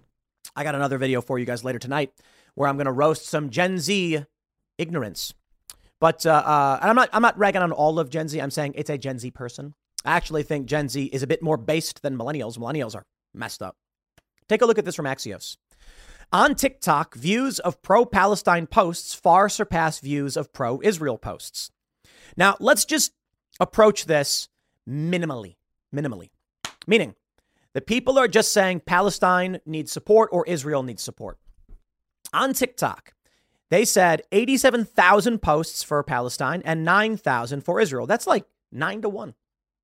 I got another video for you guys later tonight where I'm going to roast some Gen Z ignorance. But uh, uh, and I'm not I'm not ragging on all of Gen Z. I'm saying it's a Gen Z person. I actually think Gen Z is a bit more based than millennials. Millennials are messed up. Take a look at this from Axios. On TikTok, views of pro-Palestine posts far surpass views of pro-Israel posts. Now, let's just approach this minimally, minimally, meaning the people are just saying Palestine needs support or Israel needs support. On TikTok, they said eighty-seven thousand posts for Palestine and nine thousand for Israel. That's like nine to one.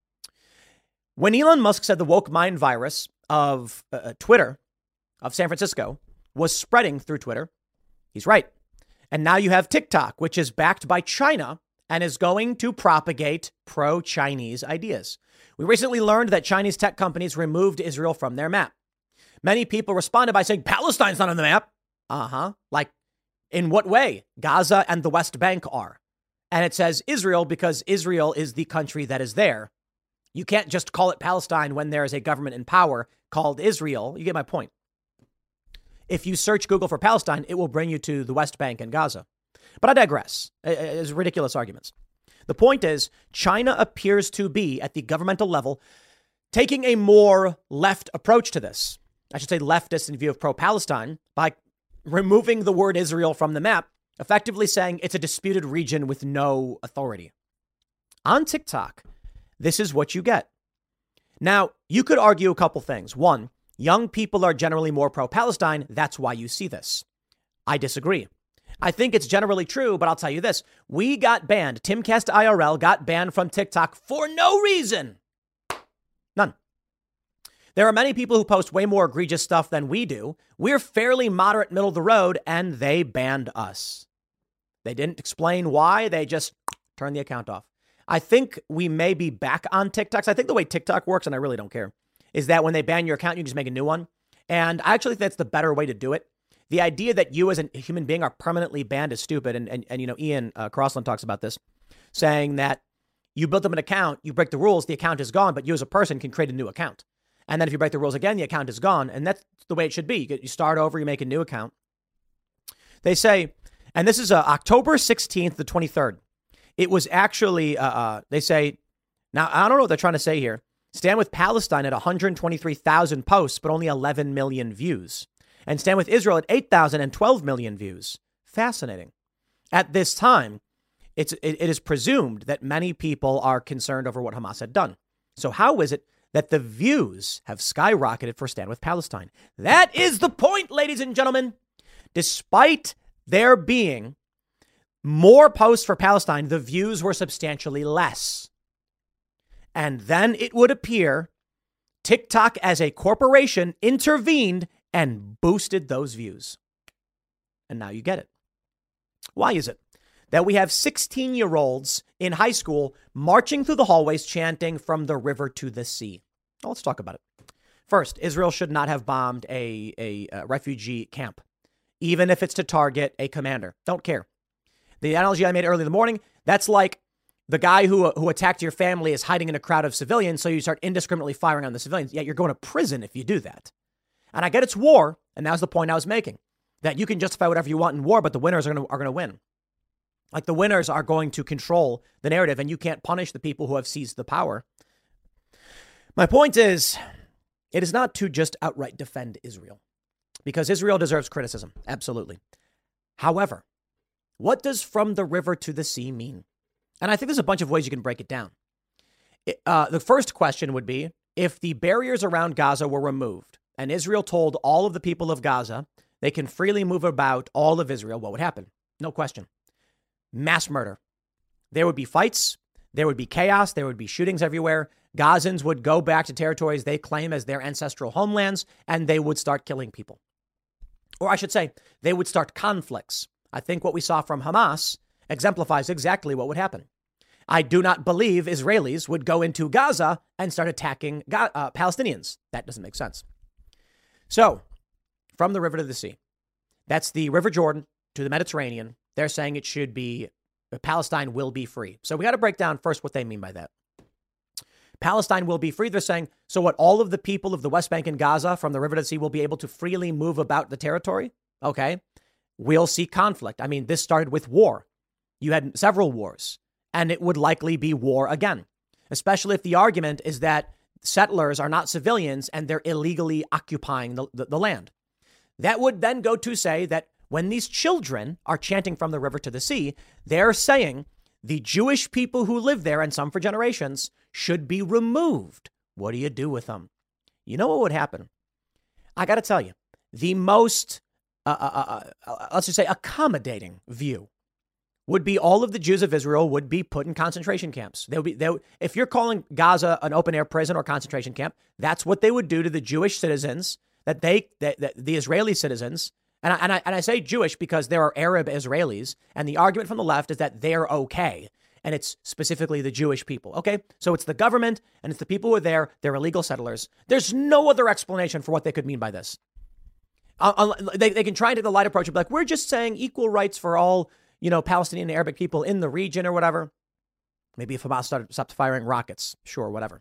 When Elon Musk said the woke mind virus of uh, Twitter, of San Francisco, was spreading through Twitter, he's right. And now you have TikTok, which is backed by China and is going to propagate pro-Chinese ideas. We recently learned that Chinese tech companies removed Israel from their map. Many people responded by saying, Palestine's not on the map. Uh-huh. Like, in what way? Gaza and the West Bank are. And it says Israel because Israel is the country that is there. You can't just call it Palestine when there is a government in power called Israel. You get my point. If you search Google for Palestine, it will bring you to the West Bank and Gaza. But I digress. It's ridiculous arguments. The point is, China appears to be, at the governmental level, taking a more left approach to this. I should say leftist in view of pro-Palestine by removing the word Israel from the map, effectively saying it's a disputed region with no authority. On TikTok, this is what you get. Now, you could argue a couple things. One, young people are generally more pro-Palestine. That's why you see this. I disagree. I think it's generally true, but I'll tell you this. We got banned. Timcast I R L got banned from TikTok for no reason. None. There are many people who post way more egregious stuff than we do. We're fairly moderate, middle of the road, and they banned us. They didn't explain why. They just turned the account off. I think we may be back on TikTok. So I think the way TikTok works, and I really don't care, is that when they ban your account, you just make a new one. And I actually think that's the better way to do it. The idea that you as a human being are permanently banned is stupid. And, and, and you know, Ian uh, Crossland talks about this, saying that you built up an account, you break the rules, the account is gone, but you as a person can create a new account. And then if you break the rules again, the account is gone. And that's the way it should be. You, get, you start over, you make a new account. They say, and this is uh, October sixteenth, the twenty-third. It was actually, uh, uh, they say, now I don't know what they're trying to say here. Stand with Palestine at one hundred twenty-three thousand posts, but only eleven million views. And Stand with Israel at eight thousand and twelve million views. Fascinating. At this time, it's, it, it is presumed that many people are concerned over what Hamas had done. So how is it that the views have skyrocketed for Stand with Palestine? That is the point, ladies and gentlemen. Despite there being more posts for Palestine, the views were substantially less. And then it would appear TikTok as a corporation intervened and boosted those views. And now you get it. Why is it that we have sixteen-year-olds in high school marching through the hallways chanting from the river to the sea? Well, let's talk about it. First, Israel should not have bombed a, a, a refugee camp, even if it's to target a commander. Don't care. The analogy I made early in the morning, that's like the guy who who attacked your family is hiding in a crowd of civilians, so you start indiscriminately firing on the civilians. Yet you're going to prison if you do that. And I get it's war, and that was the point I was making, that you can justify whatever you want in war, but the winners are going to are going to win. Like the winners are going to control the narrative, and you can't punish the people who have seized the power. My point is, it is not to just outright defend Israel, because Israel deserves criticism. Absolutely. However, what does from the river to the sea mean? And I think there's a bunch of ways you can break it down. It, uh, the first question would be, if the barriers around Gaza were removed and Israel told all of the people of Gaza they can freely move about all of Israel, what would happen? No question. Mass murder. There would be fights. There would be chaos. There would be shootings everywhere. Gazans would go back to territories they claim as their ancestral homelands, and they would start killing people. Or I should say, they would start conflicts. I think what we saw from Hamas exemplifies exactly what would happen. I do not believe Israelis would go into Gaza and start attacking Ga- uh, Palestinians. That doesn't make sense. So, from the river to the sea, that's the River Jordan to the Mediterranean. They're saying it should be, Palestine will be free. So we got to break down first what they mean by that. Palestine will be free. They're saying, so what, all of the people of the West Bank and Gaza from the river to the sea will be able to freely move about the territory? Okay. We'll see conflict. I mean, this started with war. You had several wars, and it would likely be war again, especially if the argument is that settlers are not civilians and they're illegally occupying the, the, the land. That would then go to say that when these children are chanting from the river to the sea, they're saying the Jewish people who live there, and some for generations, should be removed. What do you do with them? You know what would happen? I got to tell you, the most, uh, uh, uh, uh, let's just say, accommodating view would be all of the Jews of Israel would be put in concentration camps. They would be, they would, if you're calling Gaza an open air prison or concentration camp, that's what they would do to the Jewish citizens, that they, that, that the Israeli citizens. And I, and I and I say Jewish because there are Arab Israelis, and the argument from the left is that they're okay, and it's specifically the Jewish people. Okay, so it's the government and it's the people who are there. They're illegal settlers. There's no other explanation for what they could mean by this. Uh, they they can try and take the light approach and be like, we're just saying equal rights for all, you know, Palestinian and Arabic people in the region or whatever. Maybe if Hamas started, stopped firing rockets, sure, whatever.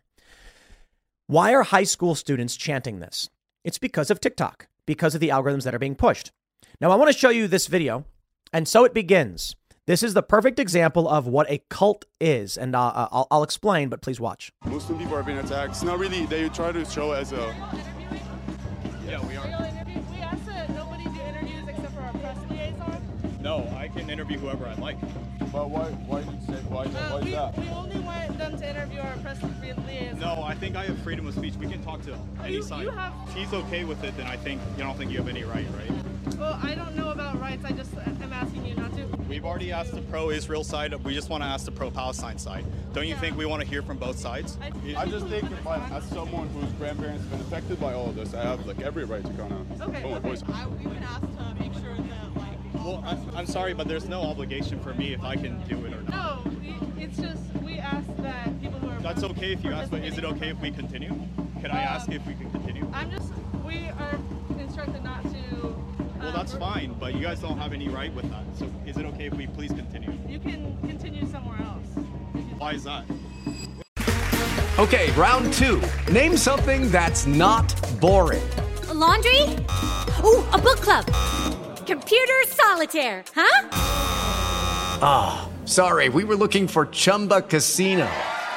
Why are high school students chanting this? It's because of TikTok, because of the algorithms that are being pushed. Now, I want to show you this video. And so it begins. This is the perfect example of what a cult is. And uh, I'll, I'll explain, but please watch.
Muslim people are being attacked. It's not really, they try to show it as a...
Yeah, we are. We asked that nobody do interviews except for our press liaison.
No, I can interview whoever I like.
But why, why did you say, why,
Uh,
why is
we,
that?
we only want them to interview our press liaison.
No, I think I have freedom of speech. We can talk to any
You-
side.
you have-
If he's okay with it, then I think you don't think you have any right, right?
Well, I don't know about rights. I just am asking you not to.
We've already asked the pro-Israel side. We just want to ask the pro-Palestine side. Don't you
Yeah.
think we want to hear from both sides?
I,
I just think if I, as someone whose grandparents have been affected by all of this, I have like every right to kind of
Okay,
put my
okay.
voice.
I, we would ask to make sure that, like,
Well, I'm, I'm sorry, but there's no obligation for me if I can do it or not.
no, we, it's just we ask that people who are.
That's okay if you ask, but is it okay if we continue? Can I ask if we can continue?
I'm just. We are instructed not to.
Well,
um,
that's
re-
fine, but you guys don't have any right with that. So is it okay if we please continue?
You can continue somewhere else. if you'd
Why
like.
is that?
Okay, round two. Name something that's not boring.
A laundry? Ooh, a book club. Computer solitaire, huh?
Ah, oh, sorry, we were looking for Chumba Casino.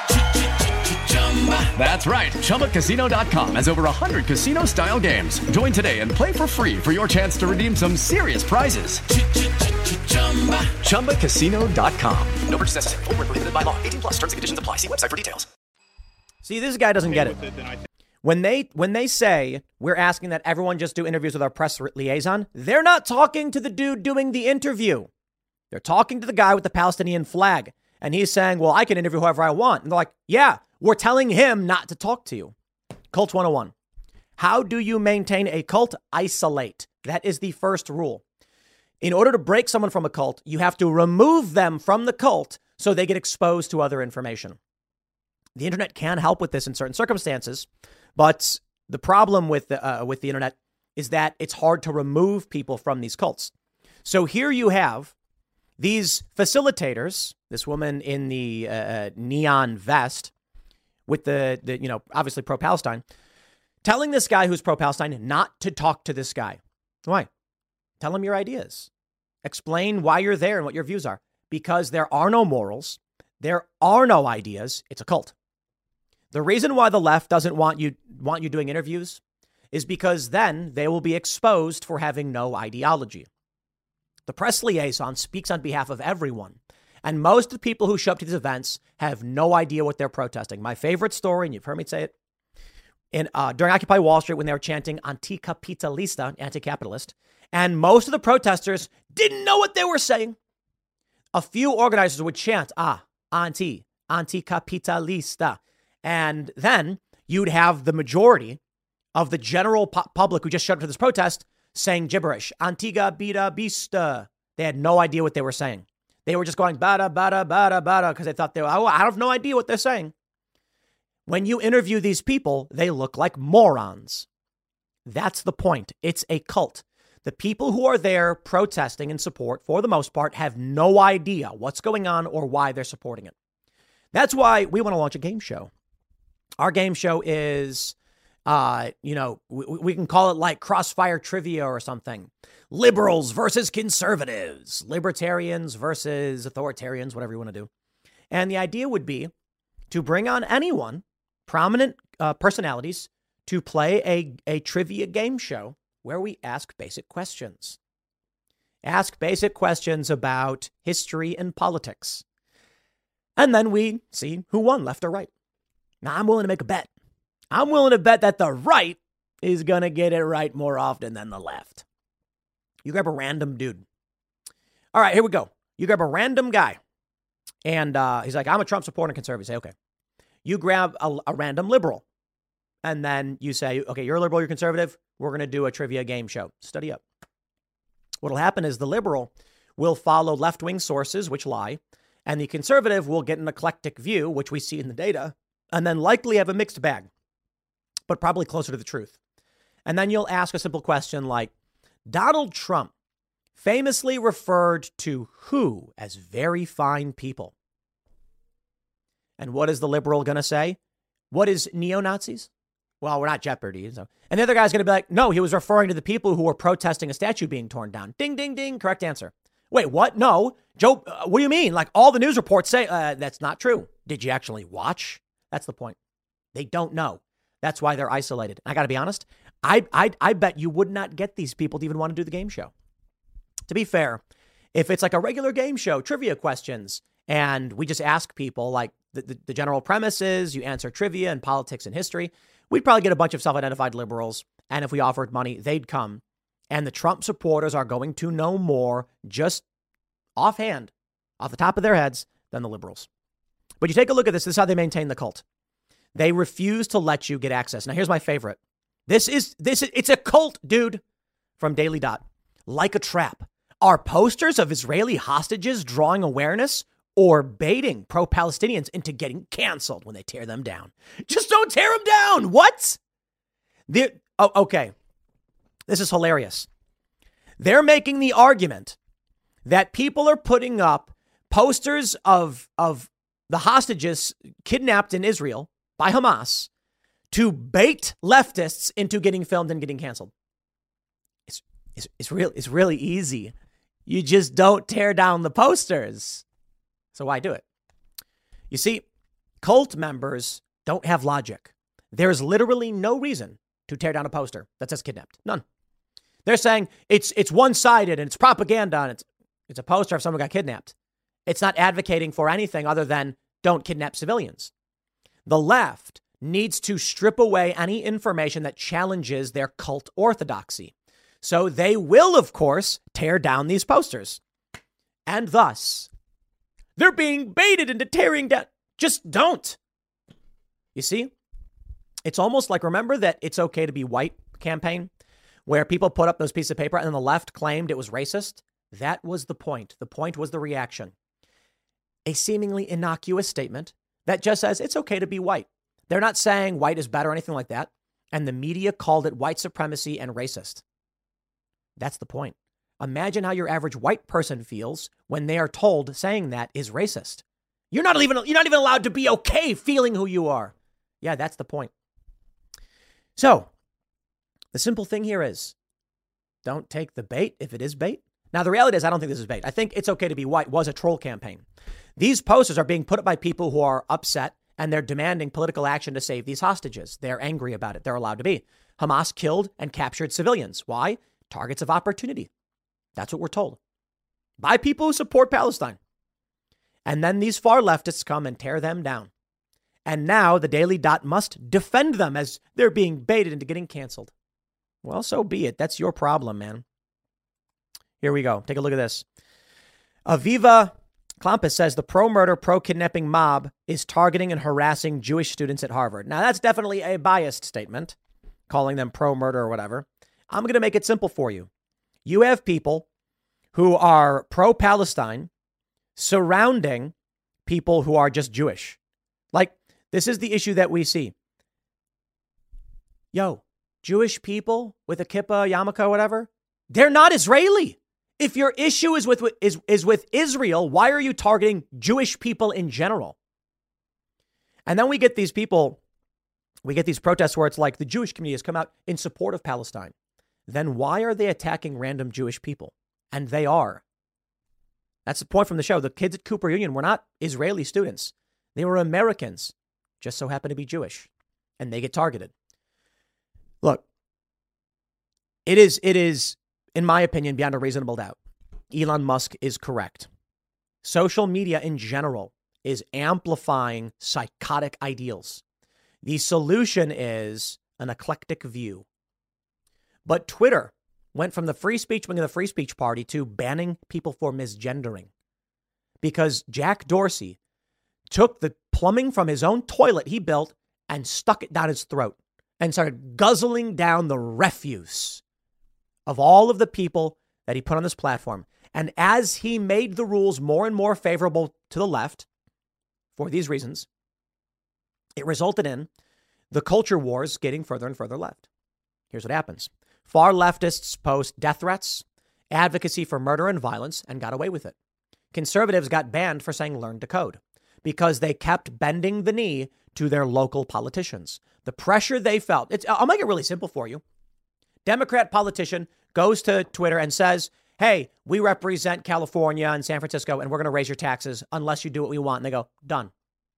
That's right, Chumba Casino dot com has over one hundred casino-style games. Join today and play for free for your chance to redeem some serious prizes. Chumba Casino dot com.
No purchase necessary. Void where prohibited by law. eighteen plus terms and conditions apply. See website for details.
See, this guy doesn't get it.
With it, then I think
When they when they say we're asking that everyone just do interviews with our press liaison, they're not talking to the dude doing the interview. They're talking to the guy with the Palestinian flag. And he's saying, well, I can interview whoever I want. And they're like, yeah, we're telling him not to talk to you. Cult one oh one. How do you maintain a cult? Isolate. That is the first rule. In order to break someone from a cult, you have to remove them from the cult so they get exposed to other information. The internet can help with this in certain circumstances, but the problem with the, uh, with the internet is that it's hard to remove people from these cults. So here you have these facilitators, this woman in the uh, neon vest with the, the, you know, obviously pro-Palestine, telling this guy who's pro-Palestine not to talk to this guy. Why? Tell him your ideas. Explain why you're there and what your views are. Because there are no morals. There are no ideas. It's a cult. The reason why the left doesn't want you want you doing interviews is because then they will be exposed for having no ideology. The press liaison speaks on behalf of everyone. And most of the people who show up to these events have no idea what they're protesting. My favorite story, and you've heard me say it, in uh, during Occupy Wall Street when they were chanting anticapitalista, anti-capitalist, and most of the protesters didn't know what they were saying. A few organizers would chant, ah, anti, anticapitalista. And then you'd have the majority of the general pu- public who just showed up to this protest saying gibberish, antiga bida bista. They had no idea what they were saying. They were just going bada, bada, bada, bada, because they thought they were, oh, I have no idea what they're saying. When you interview these people, they look like morons. That's the point. It's a cult. The people who are there protesting in support, for the most part, have no idea what's going on or why they're supporting it. That's why we want to launch a game show. Our game show is, uh, you know, we, we can call it like Crossfire Trivia or something. Liberals versus conservatives. Libertarians versus authoritarians, whatever you want to do. And the idea would be to bring on anyone, prominent uh, personalities, to play a, a trivia game show where we ask basic questions. Ask basic questions about history and politics. And then we see who won, left or right. Now, I'm willing to make a bet. I'm willing to bet that the right is going to get it right more often than the left. You grab a random dude. All right, here we go. You grab a random guy. And uh, he's like, I'm a Trump supporter and conservative. You say, okay. You grab a, a random liberal. And then you say, okay, you're a liberal, you're conservative. We're going to do a trivia game show. Study up. What'll happen is the liberal will follow left-wing sources, which lie. And the conservative will get an eclectic view, which we see in the data, and then likely have a mixed bag, but probably closer to the truth. And then you'll ask a simple question like, Donald Trump famously referred to who as very fine people? And what is the liberal going to say? What is neo-Nazis? Well, we're not Jeopardy. So. And the other guy's going to be like, no, he was referring to the people who were protesting a statue being torn down. Ding, ding, ding. Correct answer. Wait, what? No, Joe, uh, what do you mean? Like all the news reports say uh, that's not true. Did you actually watch? That's the point. They don't know. That's why they're isolated. I got to be honest. I, I, I bet you would not get these people to even want to do the game show. To be fair, if it's like a regular game show, trivia questions, and we just ask people like the, the, the general premises, you answer trivia and politics and history, we'd probably get a bunch of self-identified liberals. And if we offered money, they'd come. And the Trump supporters are going to know more just offhand, off the top of their heads, than the liberals. But you take a look at this. This is how they maintain the cult. They refuse to let you get access. Now, here's my favorite. This is, this is, it's a cult, dude. From Daily Dot. Like a trap. Are posters of Israeli hostages drawing awareness or baiting pro-Palestinians into getting canceled when they tear them down? Just don't tear them down. What? They're, oh, okay. This is hilarious. They're making the argument that people are putting up posters of, of the hostages kidnapped in Israel by Hamas to bait leftists into getting filmed and getting canceled. It's, it's, it's, real, it's really easy. You just don't tear down the posters. So why do it? You see, cult members don't have logic. There's literally no reason to tear down a poster that says kidnapped. None. They're saying it's it's one-sided and it's propaganda and it's it's a poster of someone who got kidnapped. It's not advocating for anything other than don't kidnap civilians. The left needs to strip away any information that challenges their cult orthodoxy. So they will, of course, tear down these posters. And thus, they're being baited into tearing down. Just don't. You see, it's almost like, remember that It's Okay to Be White campaign, where people put up those pieces of paper and then the left claimed it was racist That was the point. The point was the reaction. A seemingly innocuous statement that just says it's okay to be white. They're not saying white is better or anything like that. And the media called it white supremacy and racist. That's the point. Imagine how your average white person feels when they are told saying that is racist. You're not even you're not even allowed to be okay feeling who you are. Yeah, that's the point. So, the simple thing here is don't take the bait if it is bait. Now, the reality is I don't think this is bait. I think It's Okay to Be White was a troll campaign. These posters are being put up by people who are upset and they're demanding political action to save these hostages. They're angry about it. They're allowed to be. Hamas killed and captured civilians. Why? Targets of opportunity. That's what we're told. By people who support Palestine. And then these far leftists come and tear them down. And now the Daily Dot must defend them as they're being baited into getting canceled. Well, so be it. That's your problem, man. Here we go. Take a look at this. Aviva Klampus says the pro-murder, pro-kidnapping mob is targeting and harassing Jewish students at Harvard. Now, that's definitely a biased statement, calling them pro-murder or whatever. I'm going to make it simple for you. You have people who are pro-Palestine surrounding people who are just Jewish. Like, this is the issue that we see. Yo, Jewish people with a kippah, yarmulke, whatever, they're not Israeli. If your issue is with is, is with Israel, why are you targeting Jewish people in general? And then we get these people, we get these protests where it's like the Jewish community has come out in support of Palestine. Then why are they attacking random Jewish people? And they are. That's the point from the show. The kids at Cooper Union were not Israeli students. They were Americans, just so happen to be Jewish. And they get targeted. Look, it is, it is, in my opinion, beyond a reasonable doubt, Elon Musk is correct. Social media in general is amplifying psychotic ideals. The solution is an eclectic view. But Twitter went from the free speech wing of the free speech party to banning people for misgendering. Because Jack Dorsey took the plumbing from his own toilet he built and stuck it down his throat and started guzzling down the refuse of all of the people that he put on this platform. And as he made the rules more and more favorable to the left for these reasons, it resulted in the culture wars getting further and further left. Here's what happens. Far leftists post death threats, advocacy for murder and violence, and got away with it. Conservatives got banned for saying learn to code because they kept bending the knee to their local politicians. The pressure they felt. It's, I'll make it really simple for you. Democrat politician goes to Twitter and says, hey, we represent California and San Francisco, and we're going to raise your taxes unless you do what we want. And they go, done.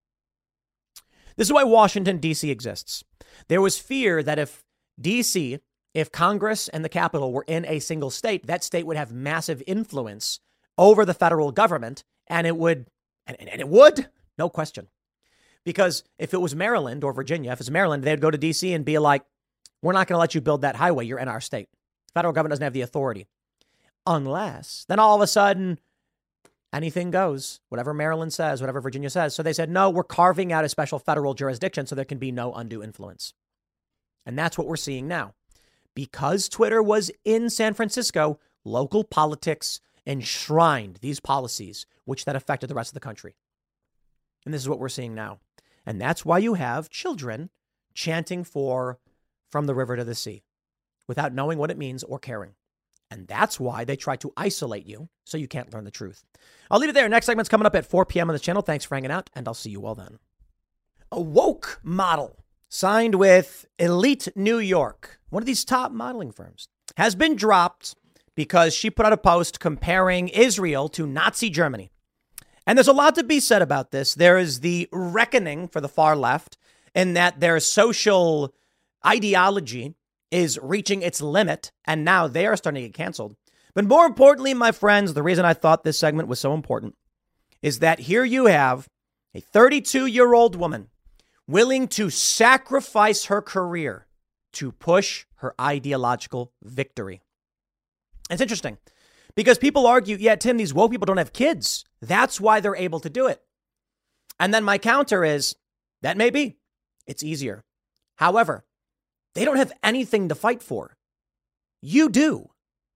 This is why Washington, D C exists. There was fear that if D C, if Congress and the Capitol were in a single state, that state would have massive influence over the federal government. And it would, and, and it would, no question. Because if it was Maryland or Virginia, if it's Maryland, they'd go to D C and be like, we're not going to let you build that highway. You're in our state. Federal government doesn't have the authority. Unless then all of a sudden anything goes, whatever Maryland says, whatever Virginia says. So they said, no, we're carving out a special federal jurisdiction so there can be no undue influence. And that's what we're seeing now. Because Twitter was in San Francisco, local politics enshrined these policies, which then affected the rest of the country. And this is what we're seeing now. And that's why you have children chanting for from the river to the sea without knowing what it means or caring. And that's why they try to isolate you so you can't learn the truth. I'll leave it there. Next segment's coming up at four p.m. on the channel. Thanks for hanging out, and I'll see you all then. A woke model signed with Elite New York, one of these top modeling firms, has been dropped because she put out a post comparing Israel to Nazi Germany. And there's a lot to be said about this. There is the reckoning for the far left in that their social ideology is reaching its limit, and now they are starting to get canceled. But more importantly, my friends, the reason I thought this segment was so important is that here you have a thirty-two-year-old woman willing to sacrifice her career to push her ideological victory. It's interesting because people argue, yeah, Tim, these woke people don't have kids. That's why they're able to do it. And then my counter is that may be. It's easier. However, they don't have anything to fight for. You do.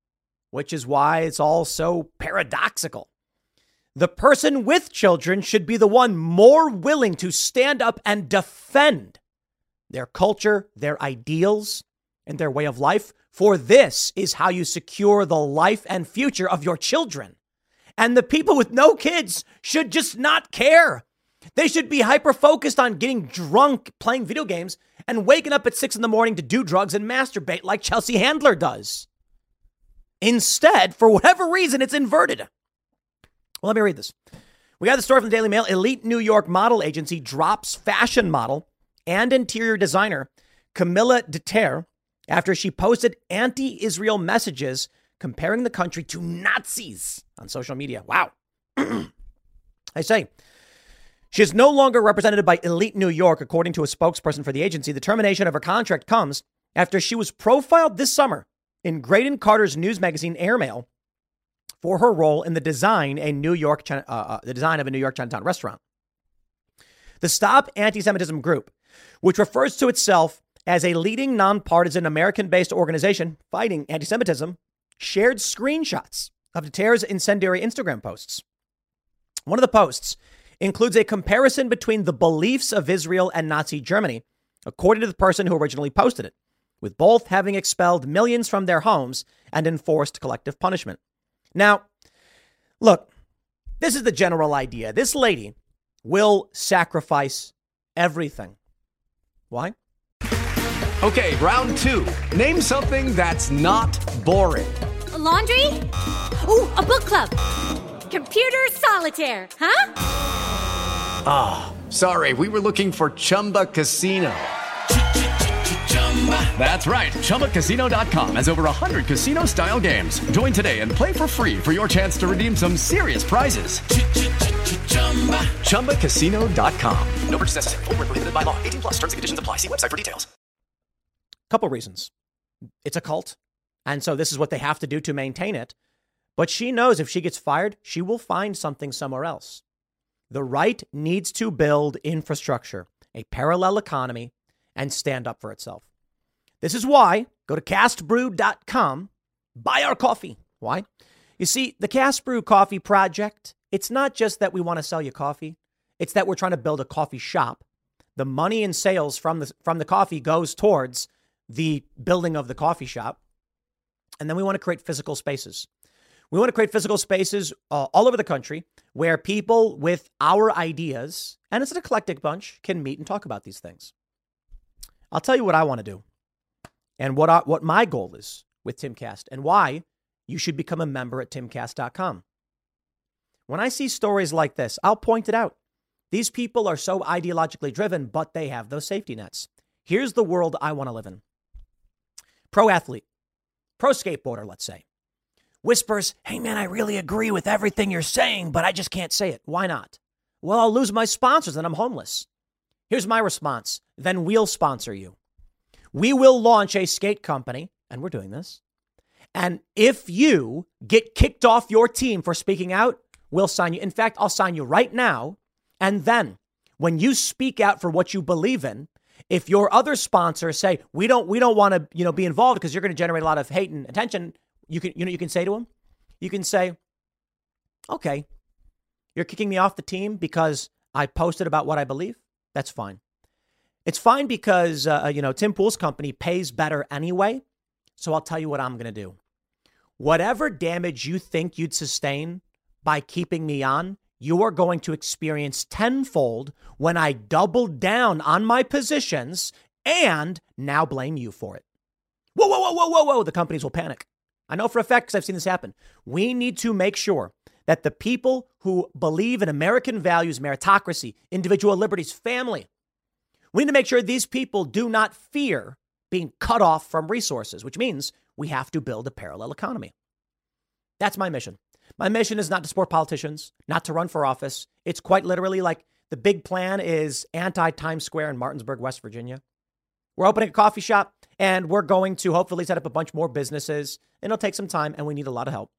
which is why it's all so paradoxical. The person with children should be the one more willing to stand up and defend their culture, their ideals, and their way of life. For this is how you secure the life and future of your children. And the people with no kids should just not care. They should be hyper-focused on getting drunk, playing video games, and waking up at six in the morning to do drugs and masturbate like Chelsea Handler does. Instead, for whatever reason, it's inverted. Well, let me read this. We got the story from the Daily Mail. Elite New York model agency drops fashion model and interior designer Camilla Deter after she posted anti-Israel messages comparing the country to Nazis on social media. Wow. I say, she is no longer represented by Elite New York, according to a spokesperson for the agency. The termination of her contract comes after she was profiled this summer in Graydon Carter's news magazine Airmail for her role in the design a New York uh, uh, the design of a New York Chinatown restaurant. The Stop Anti-Semitism group, which refers to itself as a leading nonpartisan American-based organization fighting anti-Semitism, shared screenshots of Deter's incendiary Instagram posts. One of the posts includes a comparison between the beliefs of Israel and Nazi Germany, according to the person who originally posted it, with both having expelled millions from their homes and enforced collective punishment. Now, look, this is the general idea. This lady will sacrifice everything. Why?
Okay, round two. Name something that's not boring.
A laundry? Ooh, a book club. Computer solitaire, huh?
Ah, oh, sorry, we were looking for Chumba Casino. That's right. Chumba Casino dot com has over one hundred casino-style games. Join today and play for free for your chance to redeem some serious prizes. Chumba Casino dot com.
No purchase necessary. Void where prohibited by law. eighteen plus. Terms and conditions apply. See website for details.
Couple reasons. It's a cult, and so this is what they have to do to maintain it. But she knows if she gets fired, she will find something somewhere else. The right needs to build infrastructure, a parallel economy, and stand up for itself. This is why, go to cast brew dot com, buy our coffee. Why? You see, the Cast Brew Coffee Project, it's not just that we want to sell you coffee. It's that we're trying to build a coffee shop. The money and sales from the, from the coffee goes towards the building of the coffee shop. And then we want to create physical spaces. We want to create physical spaces uh, all over the country where people with our ideas, and it's an eclectic bunch, can meet and talk about these things. I'll tell you what I want to do and what I, what my goal is with Timcast and why you should become a member at timcast dot com. When I see stories like this, I'll point it out. These people are so ideologically driven, but they have those safety nets. Here's the world I want to live in. Pro athlete, pro skateboarder, let's say, whispers, hey man, I really agree with everything you're saying, but I just can't say it. Why not? Well, I'll lose my sponsors and I'm homeless. Here's my response. Then we'll sponsor you. We will launch a skate company, and we're doing this. And if you get kicked off your team for speaking out, we'll sign you. In fact, I'll sign you right now. And then when you speak out for what you believe in, if your other sponsors say, we don't we don't want to, you know, be involved because you're going to generate a lot of hate and attention, you can, you know, you can say to them, you can say, okay, you're kicking me off the team because I posted about what I believe. That's fine. It's fine because, uh, you know, Tim Pool's company pays better anyway. So I'll tell you what I'm going to do. Whatever damage you think you'd sustain by keeping me on, you are going to experience tenfold when I double down on my positions and now blame you for it. Whoa, whoa, whoa, whoa, whoa, whoa. The companies will panic. I know for a fact because I've seen this happen. We need to make sure that the people who believe in American values, meritocracy, individual liberties, family, we need to make sure these people do not fear being cut off from resources, which means we have to build a parallel economy. That's my mission. My mission is not to support politicians, not to run for office. It's quite literally like the big plan is anti-Times Square in Martinsburg, West Virginia. We're opening a coffee shop and we're going to hopefully set up a bunch more businesses. And it'll take some time and we need a lot of help.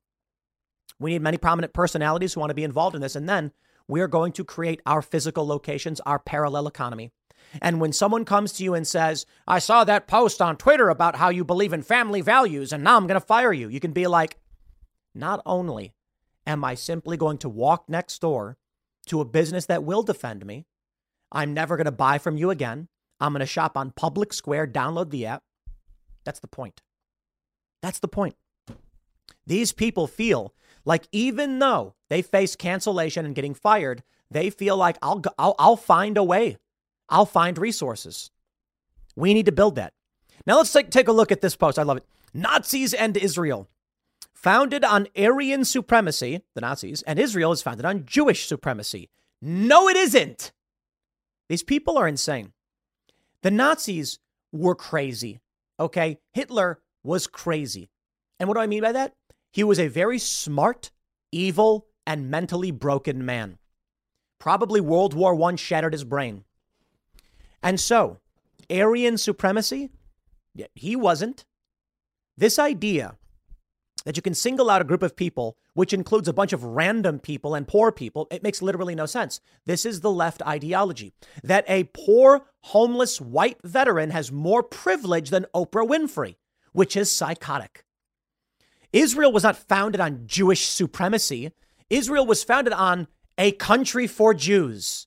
We need many prominent personalities who want to be involved in this. And then we're going to create our physical locations, our parallel economy. And when someone comes to you and says, I saw that post on Twitter about how you believe in family values and now I'm going to fire you, you can be like, not only am I simply going to walk next door to a business that will defend me, I'm never going to buy from you again. I'm going to shop on Public Square, download the app. That's the point. That's the point. These people feel like even though they face cancellation and getting fired, they feel like I'll, I'll, I'll find a way. I'll find resources. We need to build that. Now let's take, take a look at this post. I love it. Nazis and Israel. Founded on Aryan supremacy, the Nazis, and Israel is founded on Jewish supremacy. No, it isn't. These people are insane. The Nazis were crazy. Okay. Hitler was crazy. And what do I mean by that? He was a very smart, evil, and mentally broken man. Probably World War One shattered his brain. And so, Aryan supremacy, he wasn't. This idea that you can single out a group of people, which includes a bunch of random people and poor people, it makes literally no sense. This is the left ideology, that a poor, homeless, white veteran has more privilege than Oprah Winfrey, which is psychotic. Israel was not founded on Jewish supremacy. Israel was founded on a country for Jews.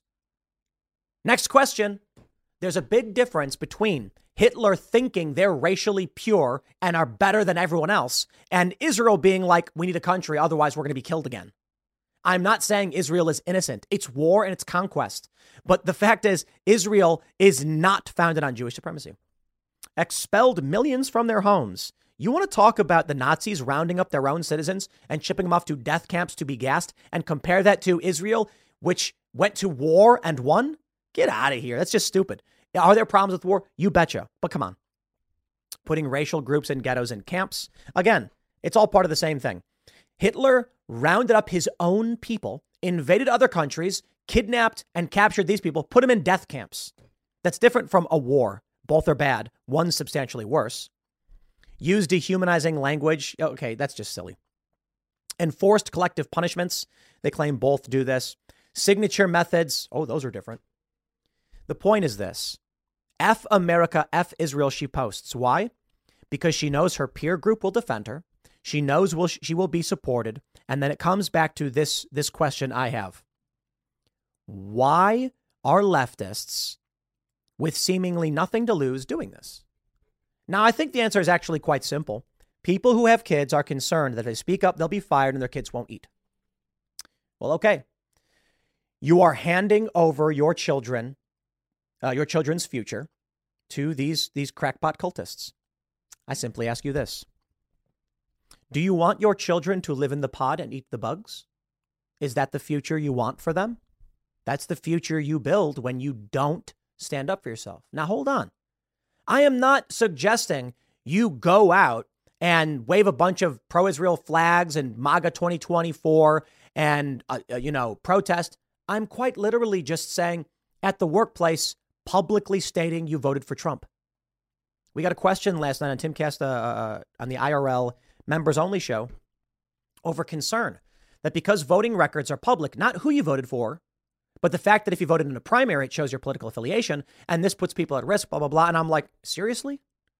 Next question. There's a big difference between Hitler thinking they're racially pure and are better than everyone else, and Israel being like, we need a country, otherwise we're going to be killed again. I'm not saying Israel is innocent. It's war and it's conquest. But the fact is, Israel is not founded on Jewish supremacy. Expelled millions from their homes. You want to talk about the Nazis rounding up their own citizens and shipping them off to death camps to be gassed and compare that to Israel, which went to war and won? Get out of here. That's just stupid. Are there problems with war? You betcha. But come on. Putting racial groups in ghettos and camps. Again, it's all part of the same thing. Hitler rounded up his own people, invaded other countries, kidnapped and captured these people, put them in death camps. That's different from a war. Both are bad. One's substantially worse. Use dehumanizing language. Okay, that's just silly. Enforced collective punishments. They claim both do this. Signature methods. Oh, those are different. The point is this. F America, F Israel, she posts. Why? Because she knows her peer group will defend her. She knows will she will be supported. And then it comes back to this, this question I have. Why are leftists with seemingly nothing to lose doing this? Now, I think the answer is actually quite simple. People who have kids are concerned that if they speak up, they'll be fired and their kids won't eat. Well, okay. You are handing over your children, uh, your children's future to these, these crackpot cultists. I simply ask you this. Do you want your children to live in the pod and eat the bugs? Is that the future you want for them? That's the future you build when you don't stand up for yourself. Now, hold on. I am not suggesting you go out and wave a bunch of pro-Israel flags and MAGA twenty twenty-four and, uh, uh, you know, protest. I'm quite literally just saying at the workplace, publicly stating you voted for Trump. We got a question last night on Timcast, uh, uh, on the I R L members only show over concern that because voting records are public, not who you voted for, but the fact that if you voted in a primary, it shows your political affiliation, and this puts people at risk, blah, blah, blah. And I'm like, seriously?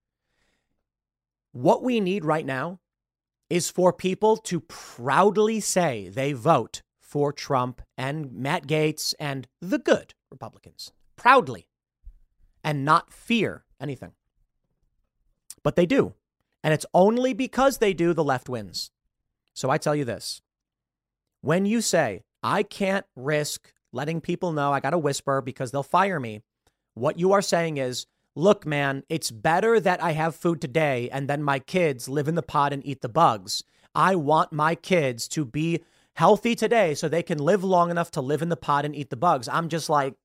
What we need right now is for people to proudly say they vote for Trump and Matt Gaetz and the good Republicans. Proudly. And not fear anything. But they do. And it's only because they do the left wins. So I tell you this. When you say, I can't risk letting people know I got to whisper because they'll fire me. What you are saying is, look, man, it's better that I have food today and then my kids live in the pod and eat the bugs. I want my kids to be healthy today so they can live long enough to live in the pod and eat the bugs. I'm just like,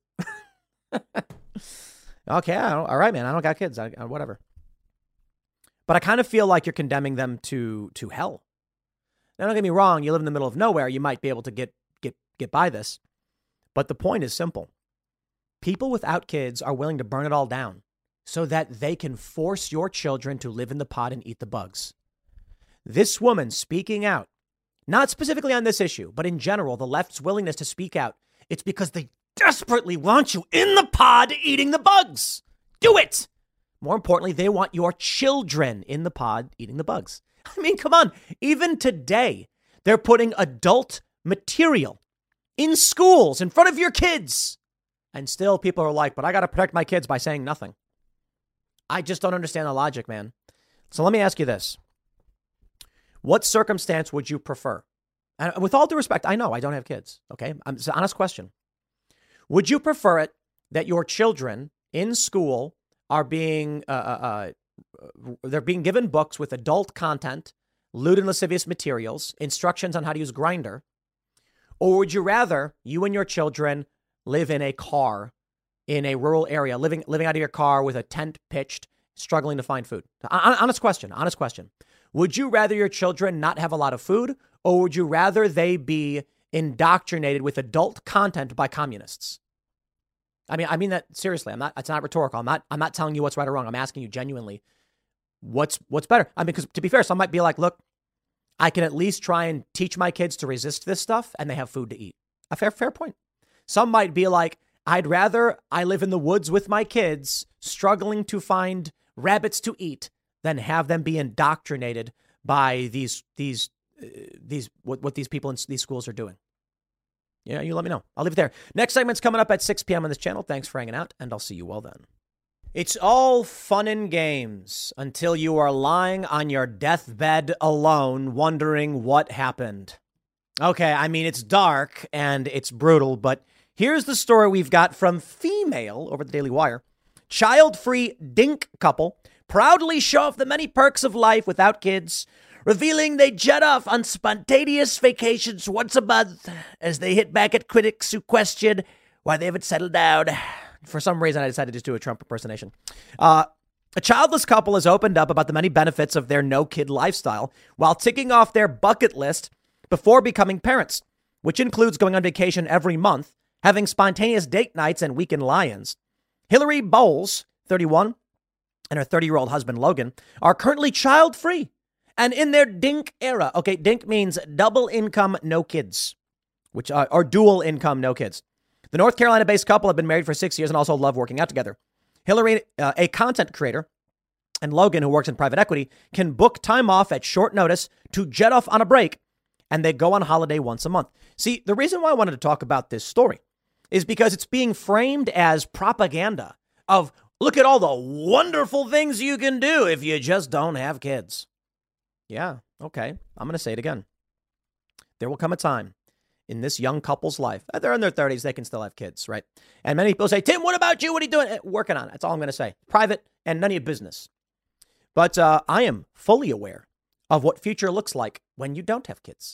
okay, I don't, all right, man, I don't got kids, I, I, whatever. But I kind of feel like you're condemning them to to hell. Now, don't get me wrong. You live in the middle of nowhere. You might be able to get get get by this. But the point is simple. People without kids are willing to burn it all down so that they can force your children to live in the pod and eat the bugs. This woman speaking out, not specifically on this issue, but in general, the left's willingness to speak out, it's because they desperately want you in the pod eating the bugs. Do it. More importantly, they want your children in the pod eating the bugs. I mean, come on. Even today, they're putting adult material in schools in front of your kids. And still people are like, but I got to protect my kids by saying nothing. I just don't understand the logic, man. So let me ask you this. What circumstance would you prefer? And with all due respect, I know I don't have kids. Okay. It's an honest question. Would you prefer it that your children in school are being, uh, uh, uh, they're being given books with adult content, lewd and lascivious materials, instructions on how to use Grindr? Or would you rather you and your children live in a car in a rural area, living living out of your car with a tent pitched, struggling to find food? Honest question, honest question. Would you rather your children not have a lot of food, or would you rather they be indoctrinated with adult content by communists? I mean, I mean that seriously. I'm not. It's not rhetorical. I'm not. I'm not telling you what's right or wrong. I'm asking you genuinely, what's what's better. I mean, because to be fair, some might be like, look, I can at least try and teach my kids to resist this stuff, and they have food to eat. A fair fair point. Some might be like, I'd rather I live in the woods with my kids, struggling to find rabbits to eat, than have them be indoctrinated by these these uh, these what what these people in these schools are doing. Yeah, you let me know. I'll leave it there. Next segment's coming up at six p.m. on this channel. Thanks for hanging out, and I'll see you all then. It's all fun and games until you are lying on your deathbed alone, wondering what happened. Okay, I mean, it's dark and it's brutal, but here's the story we've got from Female over the Daily Wire. Child-free dink couple proudly show off the many perks of life without kids, revealing they jet off on spontaneous vacations once a month as they hit back at critics who question why they haven't settled down. For some reason, I decided to just do a Trump impersonation. Uh, a childless couple has opened up about the many benefits of their no-kid lifestyle while ticking off their bucket list before becoming parents, which includes going on vacation every month, having spontaneous date nights and weekend lie-ins. Hillary Bowles, thirty-one, and her thirty-year-old husband, Logan, are currently child-free and in their DINK era. Okay, DINK means double income, no kids, which are, or dual income, no kids. The North Carolina-based couple have been married for six years and also love working out together. Hillary, uh, a content creator, and Logan, who works in private equity, can book time off at short notice to jet off on a break, and they go on holiday once a month. See, the reason why I wanted to talk about this story is because it's being framed as propaganda of, look at all the wonderful things you can do if you just don't have kids. Yeah, okay, I'm going to say it again. There will come a time in this young couple's life, they're in their thirties, they can still have kids, right? And many people say, Tim, what about you? What are you doing? Working on it. That's all I'm going to say. Private and none of your business. But uh, I am fully aware of what future looks like when you don't have kids.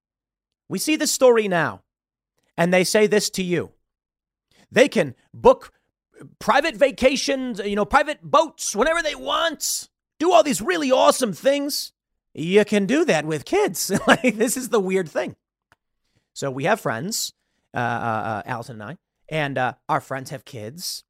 We see this story now, and they say this to you. They can book private vacations, you know, private boats whenever they want, do all these really awesome things. You can do that with kids. Like, this is the weird thing. So we have friends, uh, uh, Allison and I, and uh, our friends have kids,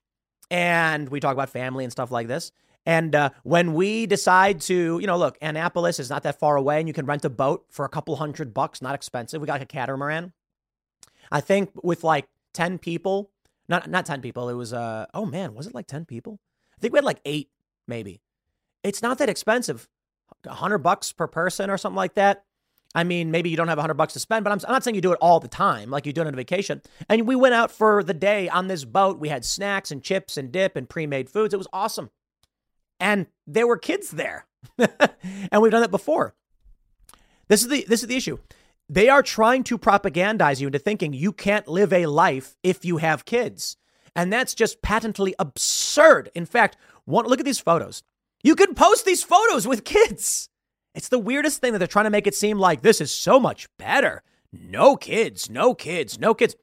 and we talk about family and stuff like this. And uh, when we decide to, you know, look, Annapolis is not that far away, and you can rent a boat for a couple hundred bucks, not expensive. We got like a catamaran. I think with like ten people, not not ten people. It was, uh, oh man, was it like ten people? I think we had like eight, maybe. It's not that expensive. A hundred bucks per person or something like that. I mean, maybe you don't have a hundred bucks to spend, but I'm, I'm not saying you do it all the time, like you do it on a vacation. And we went out for the day on this boat. We had snacks and chips and dip and pre-made foods. It was awesome. And there were kids there. And we've done that before. This is the this is the issue. They are trying to propagandize you into thinking you can't live a life if you have kids. And that's just patently absurd. In fact, one, look at these photos. You can post these photos with kids. It's the weirdest thing that they're trying to make it seem like this is so much better. No kids, no kids, no kids.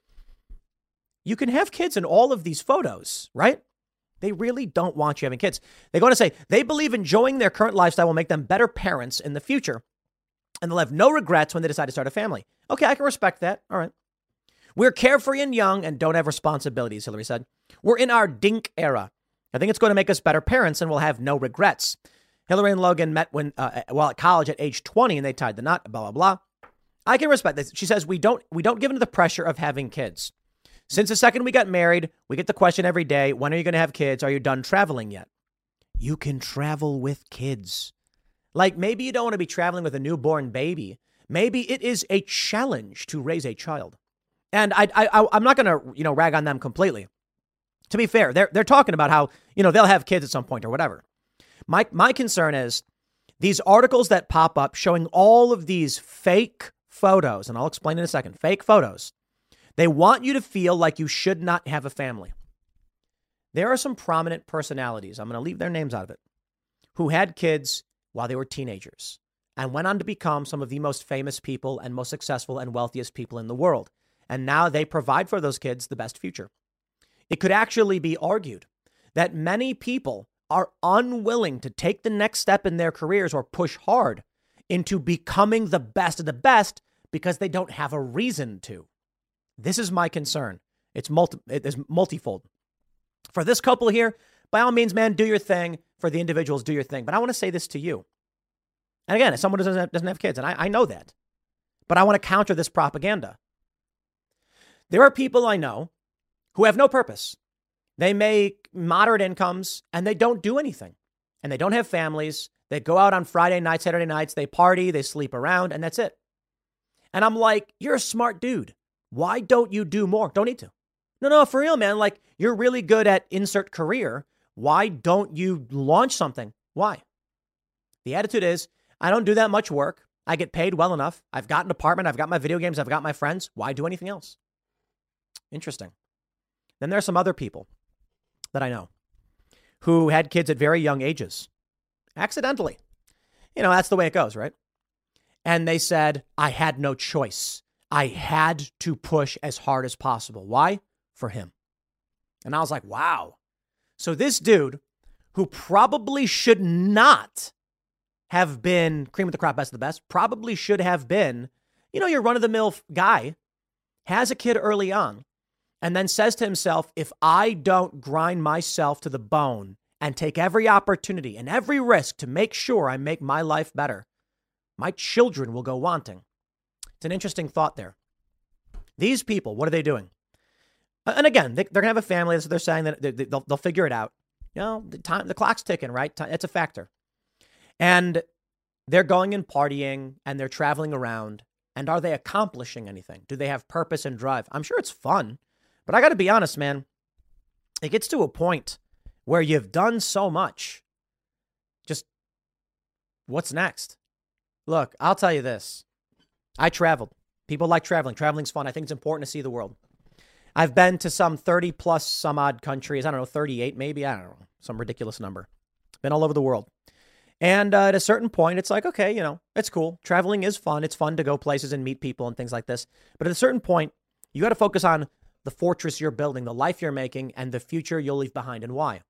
You can have kids in all of these photos, right? They really don't want you having kids. They're going to say they believe enjoying their current lifestyle will make them better parents in the future, and they'll have no regrets when they decide to start a family. Okay, I can respect that. All right. We're carefree and young and don't have responsibilities, Hillary said. We're in our DINK era. I think it's going to make us better parents and we'll have no regrets. Hillary and Logan met when uh, while at college at age twenty, and they tied the knot, blah, blah, blah. I can respect this. She says, we don't we don't give into the pressure of having kids. Since the second we got married, we get the question every day, when are you going to have kids? Are you done traveling yet? you can travel with kids. Like maybe you don't want to be traveling with a newborn baby. Maybe it is a challenge to raise a child. And I, I, I'm not going to, you know, rag on them completely. To be fair, they're they're talking about how, you know, they'll have kids at some point or whatever. My my concern is these articles that pop up showing all of these fake photos, and I'll explain in a second, fake photos. They want you to feel like you should not have a family. There are some prominent personalities, I'm going to leave their names out of it, who had kids while they were teenagers and went on to become some of the most famous people and most successful and wealthiest people in the world. And now they provide for those kids the best future. It could actually be argued that many people are unwilling to take the next step in their careers or push hard into becoming the best of the best because they don't have a reason to. This is my concern. It's multi, it is multifold. For this couple here, by all means, man, do your thing. For the individuals, do your thing. But I want to say this to you. And again, as someone who doesn't have, doesn't have kids, and I, I know that, but I want to counter this propaganda. There are people I know who have no purpose. They make moderate incomes and they don't do anything. And they don't have families. They go out on Friday nights, Saturday nights, they party, they sleep around, and that's it. And I'm like, you're a smart dude. Why don't you do more? Don't need to. No, no, for real, man. Like, you're really good at insert career. Why don't you launch something? Why? The attitude is, I don't do that much work. I get paid well enough. I've got an apartment. I've got my video games. I've got my friends. Why do anything else? Interesting. Then there are some other people that I know who had kids at very young ages, accidentally. You know, that's the way it goes, right? And they said, I had no choice. I had to push as hard as possible. Why? For him. And I was like, wow. So this dude, who probably should not have been cream of the crop, best of the best, probably should have been, you know, your run-of-the-mill guy, has a kid early on, and then says to himself, if I don't grind myself to the bone and take every opportunity and every risk to make sure I make my life better, my children will go wanting. It's an interesting thought there. These people, what are they doing? And again, they, they're going to have a family. That's what they're saying. That they, they'll, they'll figure it out. You know, the time, the clock's ticking, right? It's a factor. And they're going and partying and they're traveling around. And are they accomplishing anything? Do they have purpose and drive? I'm sure it's fun. But I got to be honest, man. It gets to a point where you've done so much. Just what's next? Look, I'll tell you this. I traveled. People like traveling. Traveling's fun. I think it's important to see the world. I've been to some thirty plus some odd countries. I don't know, thirty-eight maybe. I don't know. Some ridiculous number. Been all over the world. And uh, at a certain point, it's like, okay, you know, it's cool. Traveling is fun. It's fun to go places and meet people and things like this. But at a certain point, you got to focus on the fortress you're building, the life you're making, and the future you'll leave behind. And why?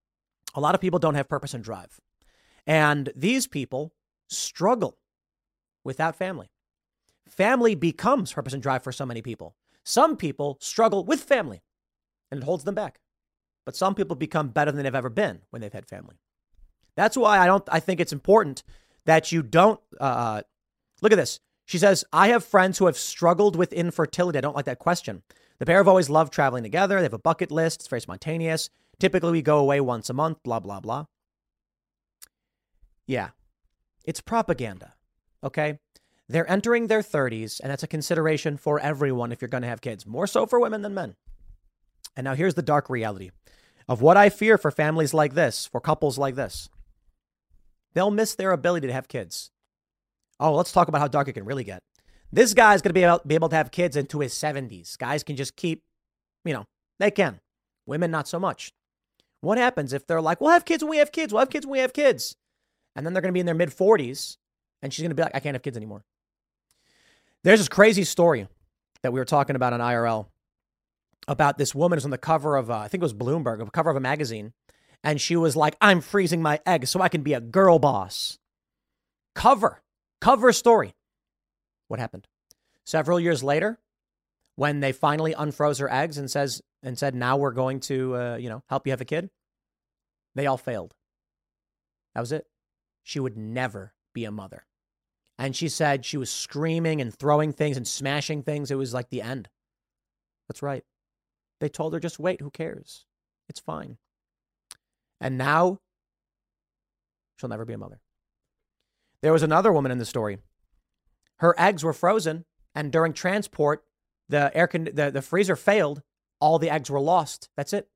A lot of people don't have purpose and drive. And these people struggle without family. Family becomes purpose and drive for so many people. Some people struggle with family, and it holds them back. But some people become better than they've ever been when they've had family. That's why I don't. I think it's important that you don't. Uh, look at this. She says, I have friends who have struggled with infertility. I don't like that question. The pair have always loved traveling together. They have a bucket list. It's very spontaneous. Typically, we go away once a month, blah, blah, blah. Yeah, it's propaganda. OK, they're entering their thirties, and that's a consideration for everyone if you're going to have kids, more so for women than men. And now here's the dark reality of what I fear for families like this, for couples like this. They'll miss their ability to have kids. Oh, let's talk about how dark it can really get. This guy's going to be able, be able to have kids into his seventies. Guys can just keep, you know, they can. Women, not so much. What happens if they're like, we'll have kids when we have kids. We'll have kids when we have kids. And then they're going to be in their mid forties. And she's going to be like, I can't have kids anymore. There's this crazy story that we were talking about on I R L about this woman who's on the cover of, uh, I think it was Bloomberg, the cover of a magazine. And she was like, I'm freezing my eggs so I can be a girl boss. Cover, cover story. What happened? Several years later, when they finally unfroze her eggs and says and said, now we're going to, uh, you know, help you have a kid. They all failed. That was it. She would never be a mother. And she said she was screaming and throwing things and smashing things. It was like the end. That's right. They told her, just wait. Who cares? It's fine. And now She'll never be a mother. There was another woman in the story. Her eggs were frozen, and during transport, the air con- the, the freezer failed. All the eggs were lost. That's it.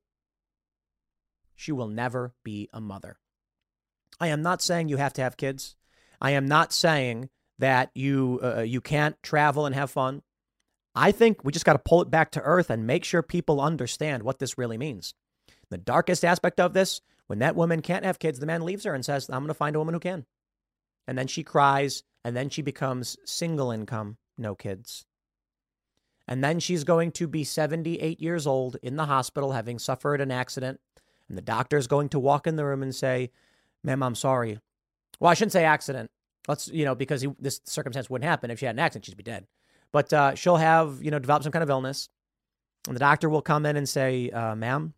She will never be a mother. I am not saying you have to have kids. I am not saying that you uh, you can't travel and have fun. I think we just got to pull it back to earth and make sure people understand what this really means. The darkest aspect of this, when that woman can't have kids, the man leaves her and says, I'm going to find a woman who can. And then she cries, and then she becomes single income, no kids. And then she's going to be seventy-eight years old in the hospital, having suffered an accident. And the doctor is going to walk in the room and say, ma'am, I'm sorry. Well, I shouldn't say accident. Let's, you know, because he, this circumstance wouldn't happen. If she had an accident, she'd be dead. But uh, she'll have, you know, develop some kind of illness. And the doctor will come in and say, uh, ma'am,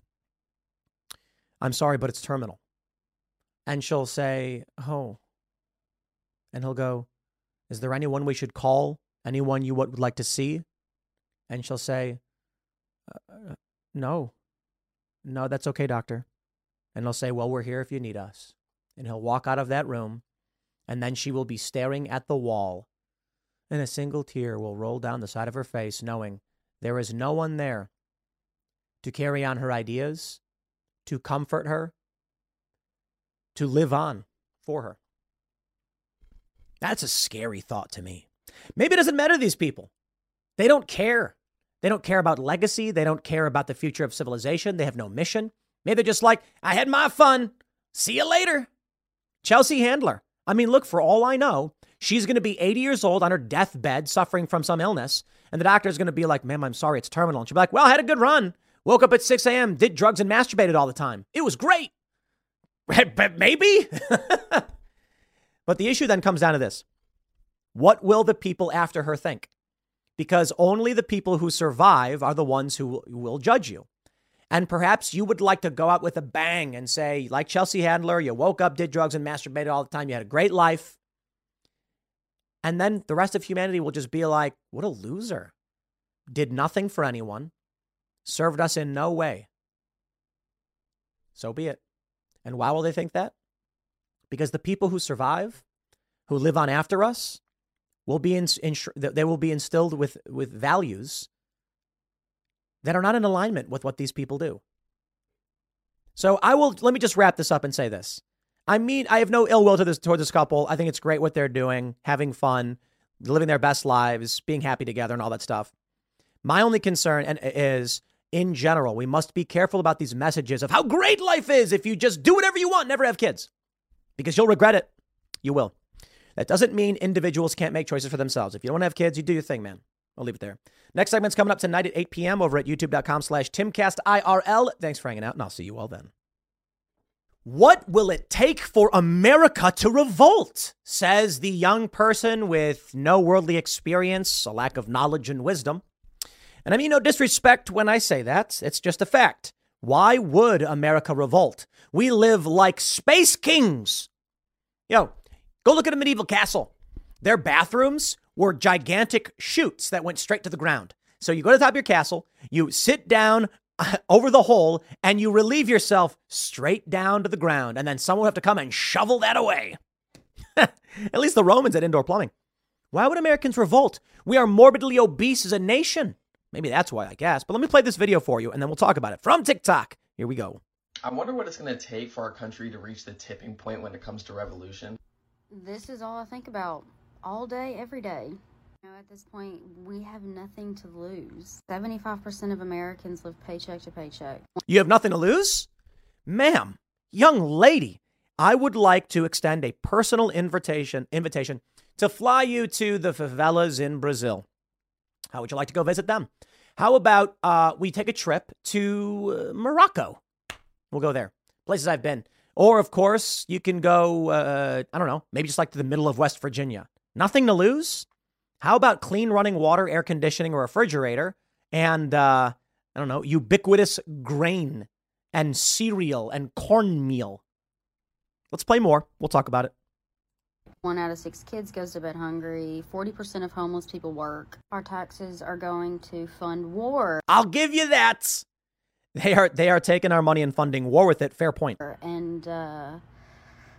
I'm sorry, but it's terminal. And she'll say, oh. And he'll go, is there anyone we should call? Anyone you would like to see? And she'll say, uh, no. No, that's okay, doctor. And he'll say, well, we're here if you need us. And he'll walk out of that room. And then she will be staring at the wall. And a single tear will roll down the side of her face, knowing there is no one there to carry on her ideas, to comfort her, to live on for her. That's a scary thought to me. Maybe it doesn't matter to these people. They don't care. They don't care about legacy. They don't care about the future of civilization. They have no mission. Maybe they're just like, I had my fun. See you later. Chelsea Handler. I mean, look, for all I know, she's going to be eighty years old on her deathbed, suffering from some illness. And the doctor's going to be like, ma'am, I'm sorry, it's terminal. And she'll be like, well, I had a good run. Woke up at six a.m., did drugs and masturbated all the time. It was great. But maybe. But the issue then comes down to this. What will the people after her think? Because only the people who survive are the ones who will judge you. And perhaps you would like to go out with a bang and say, like Chelsea Handler, you woke up, did drugs and masturbated all the time. You had a great life. And then the rest of humanity will just be like, what a loser. Did nothing for anyone. Served us in no way. So be it. And why will they think that? Because the people who survive, who live on after us, will be in, in, they will be instilled with, with values that are not in alignment with what these people do. So I will, let me just wrap this up and say this. I mean, I have no ill will to this, toward this couple. I think it's great what they're doing, having fun, living their best lives, being happy together and all that stuff. My only concern and is, in general, we must be careful about these messages of how great life is if you just do whatever you want, never have kids. Because you'll regret it. You will. That doesn't mean individuals can't make choices for themselves. If you don't want to have kids, you do your thing, man. I'll leave it there. Next segment's coming up tonight at eight p.m. over at youtube.com slash TimCastIRL. Thanks for hanging out, and I'll see you all then. What will it take for America to revolt? Says the young person with no worldly experience, a lack of knowledge and wisdom. And I mean no disrespect when I say that. It's just a fact. Why would America revolt? We live like space kings. Yo, go look at a medieval castle. Their bathrooms were gigantic chutes that went straight to the ground. So you go to the top of your castle, you sit down over the hole, and you relieve yourself straight down to the ground. And then someone will have to come and shovel that away. At least the Romans had indoor plumbing. Why would Americans revolt? We are morbidly obese as a nation. Maybe that's why, I guess. But let me play this video for you, and then we'll talk about it. From TikTok. Here we go.
I wonder what it's going to take for our country to reach the tipping point when it comes to revolution.
This is all I think about all day, every day. You know, at this point, we have nothing to lose. seventy-five percent of Americans live paycheck to paycheck.
You have nothing to lose? Ma'am, young lady, I would like to extend a personal invitation, invitation to fly you to the favelas in Brazil. How would you like to go visit them? How about uh, we take a trip to uh, Morocco? We'll go there. Places I've been. Or, of course, you can go, uh, I don't know, maybe just like to the middle of West Virginia. Nothing to lose? How about clean running water, air conditioning, or refrigerator, and, uh, I don't know, ubiquitous grain and cereal and cornmeal? Let's play more. We'll talk about it.
One out of six kids goes to bed hungry. forty percent of homeless people work. Our taxes are going to fund war.
I'll give you that. They are they are taking our money and funding war with it. Fair point.
And uh,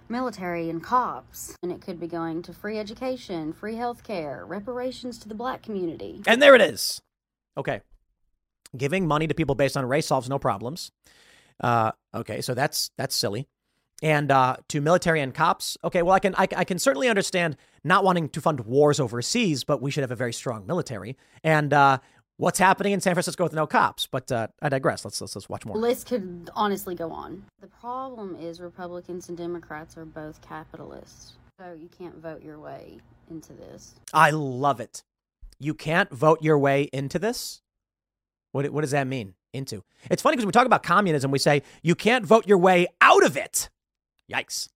military and cops. And it could be going to free education, free health care, reparations to the black community.
And there it is. Okay. Giving money to people based on race solves no problems. Uh, okay, so that's that's silly. And uh, to military and cops, okay, well, I can I, I can certainly understand not wanting to fund wars overseas, but we should have a very strong military. And uh, what's happening in San Francisco with no cops? But uh, I digress. Let's, let's let's watch more.
The list could honestly go on. The problem is Republicans and Democrats are both capitalists, so you can't vote your way into this.
I love it. You can't vote your way into this? What what does that mean? Into? It's funny because when we talk about communism, we say you can't vote your way out of it. Yikes.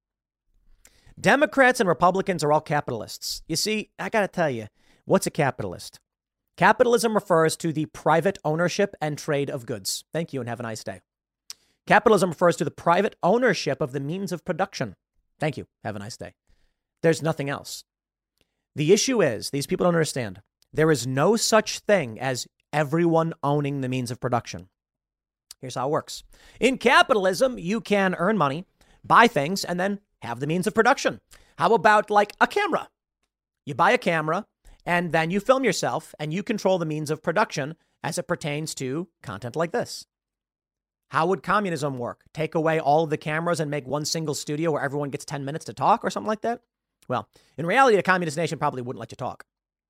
Democrats and Republicans are all capitalists. You see, I got to tell you, what's a capitalist? Capitalism refers to the private ownership and trade of goods. Thank you and have a nice day. Capitalism refers to the private ownership of the means of production. Thank you. Have a nice day. There's nothing else. The issue is, these people don't understand, there is no such thing as everyone owning the means of production. Here's how it works. In capitalism, you can earn money, buy things, and then have the means of production. How about like a camera? You buy a camera and then you film yourself and you control the means of production as it pertains to content like this. How would communism work? Take away all of the cameras and make one single studio where everyone gets ten minutes to talk or something like that? Well, in reality, a communist nation probably wouldn't let you talk.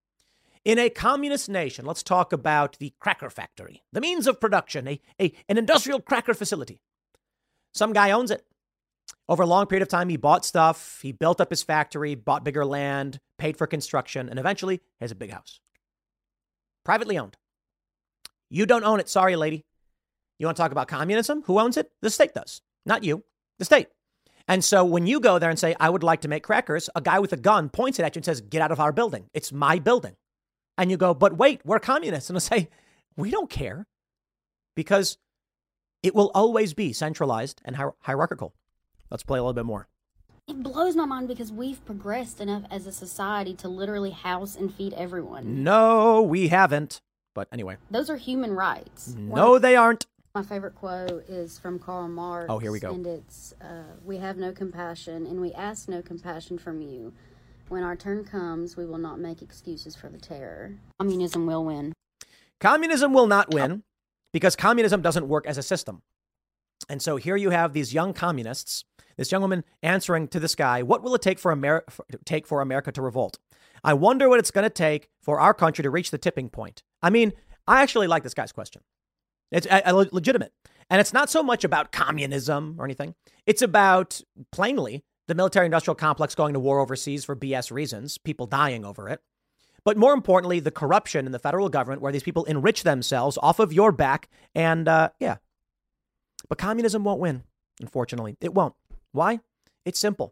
In a communist nation, let's talk about the cracker factory, the means of production, a, a an industrial cracker facility. Some guy owns it. Over a long period of time, he bought stuff, he built up his factory, bought bigger land, paid for construction, and eventually has a big house. Privately owned. You don't own it. Sorry, lady. You want to talk about communism? Who owns it? The state does. Not you. The state. And so when you go there and say, I would like to make crackers, a guy with a gun points it at you and says, get out of our building. It's my building. And you go, but wait, we're communists. And they'll say, we don't care. Because it will always be centralized and hier- hierarchical. Let's play a little bit more.
It blows my mind because we've progressed enough as a society to literally house and feed everyone.
No, we haven't. But anyway.
Those are human rights.
No,
One,
they aren't.
My favorite quote is from Karl Marx.
Oh, here we go.
And it's, uh, we have no compassion and we ask no compassion from you. When our turn comes, we will not make excuses for the terror. Communism will win.
Communism will not win because communism doesn't work as a system. And so here you have these young communists, this young woman answering to this guy, what will it take for, Amer- for, take for America to revolt? I wonder what it's going to take for our country to reach the tipping point. I mean, I actually like this guy's question. It's a, a legitimate. And it's not so much about communism or anything. It's about, plainly, the military-industrial complex going to war overseas for B S reasons, people dying over it. But more importantly, the corruption in the federal government where these people enrich themselves off of your back. And uh, yeah. But communism won't win, unfortunately. It won't. Why? It's simple.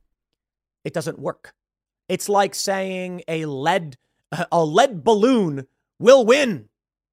It doesn't work. It's like saying a lead, a lead balloon will win.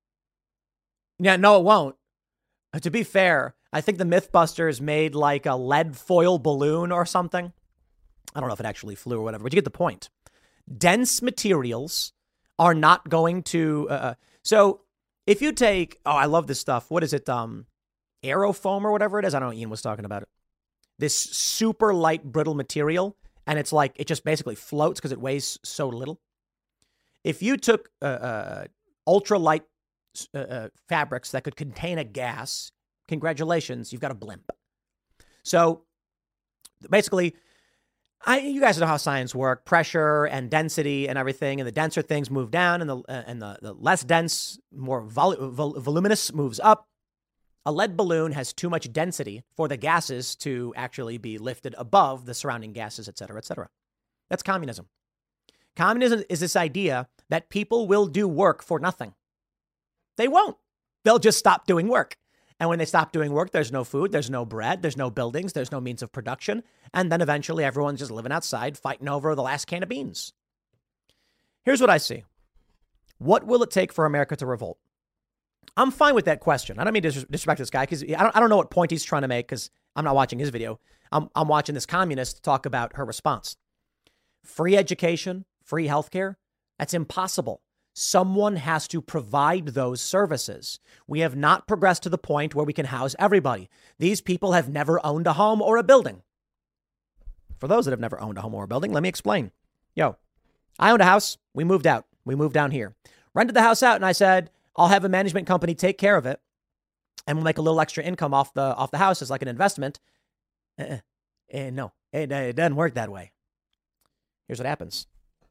Yeah, no, it won't. To be fair, I think the Mythbusters made like a lead foil balloon or something. I don't know if it actually flew or whatever, but you get the point. Dense materials are not going to. Uh, so if you take, oh, I love this stuff. What is it? Um, Aerofoam or whatever it is. I don't know. Ian was talking about it. This super light, brittle material. And it's like it just basically floats because it weighs so little. If you took uh, uh, ultra light uh, uh, fabrics that could contain a gas, congratulations, you've got a blimp. So basically, I, you guys know how science works, pressure and density and everything. And the denser things move down and the uh, and the, the less dense, more vol- vol- voluminous moves up. A lead balloon has too much density for the gases to actually be lifted above the surrounding gases, et cetera, et cetera. That's communism. Communism is this idea that people will do work for nothing. They won't. They'll just stop doing work. And when they stop doing work, there's no food, there's no bread, there's no buildings, there's no means of production. And then eventually everyone's just living outside fighting over the last can of beans. Here's what I see. What will it take for America to revolt? I'm fine with that question. I don't mean to disrespect this guy because I don't, I don't know what point he's trying to make because I'm not watching his video. I'm, I'm watching this communist talk about her response. Free education, free healthcare, that's impossible. Someone has to provide those services. We have not progressed to the point where we can house everybody. These people have never owned a home or a building. For those that have never owned a home or a building, let me explain. Yo, I owned a house. We moved out. We moved down here. Rented the house out, and I said, I'll have a management company take care of it, and we'll make a little extra income off the off the house as like an investment. Uh, uh, no, it, it doesn't work that way. Here's what happens.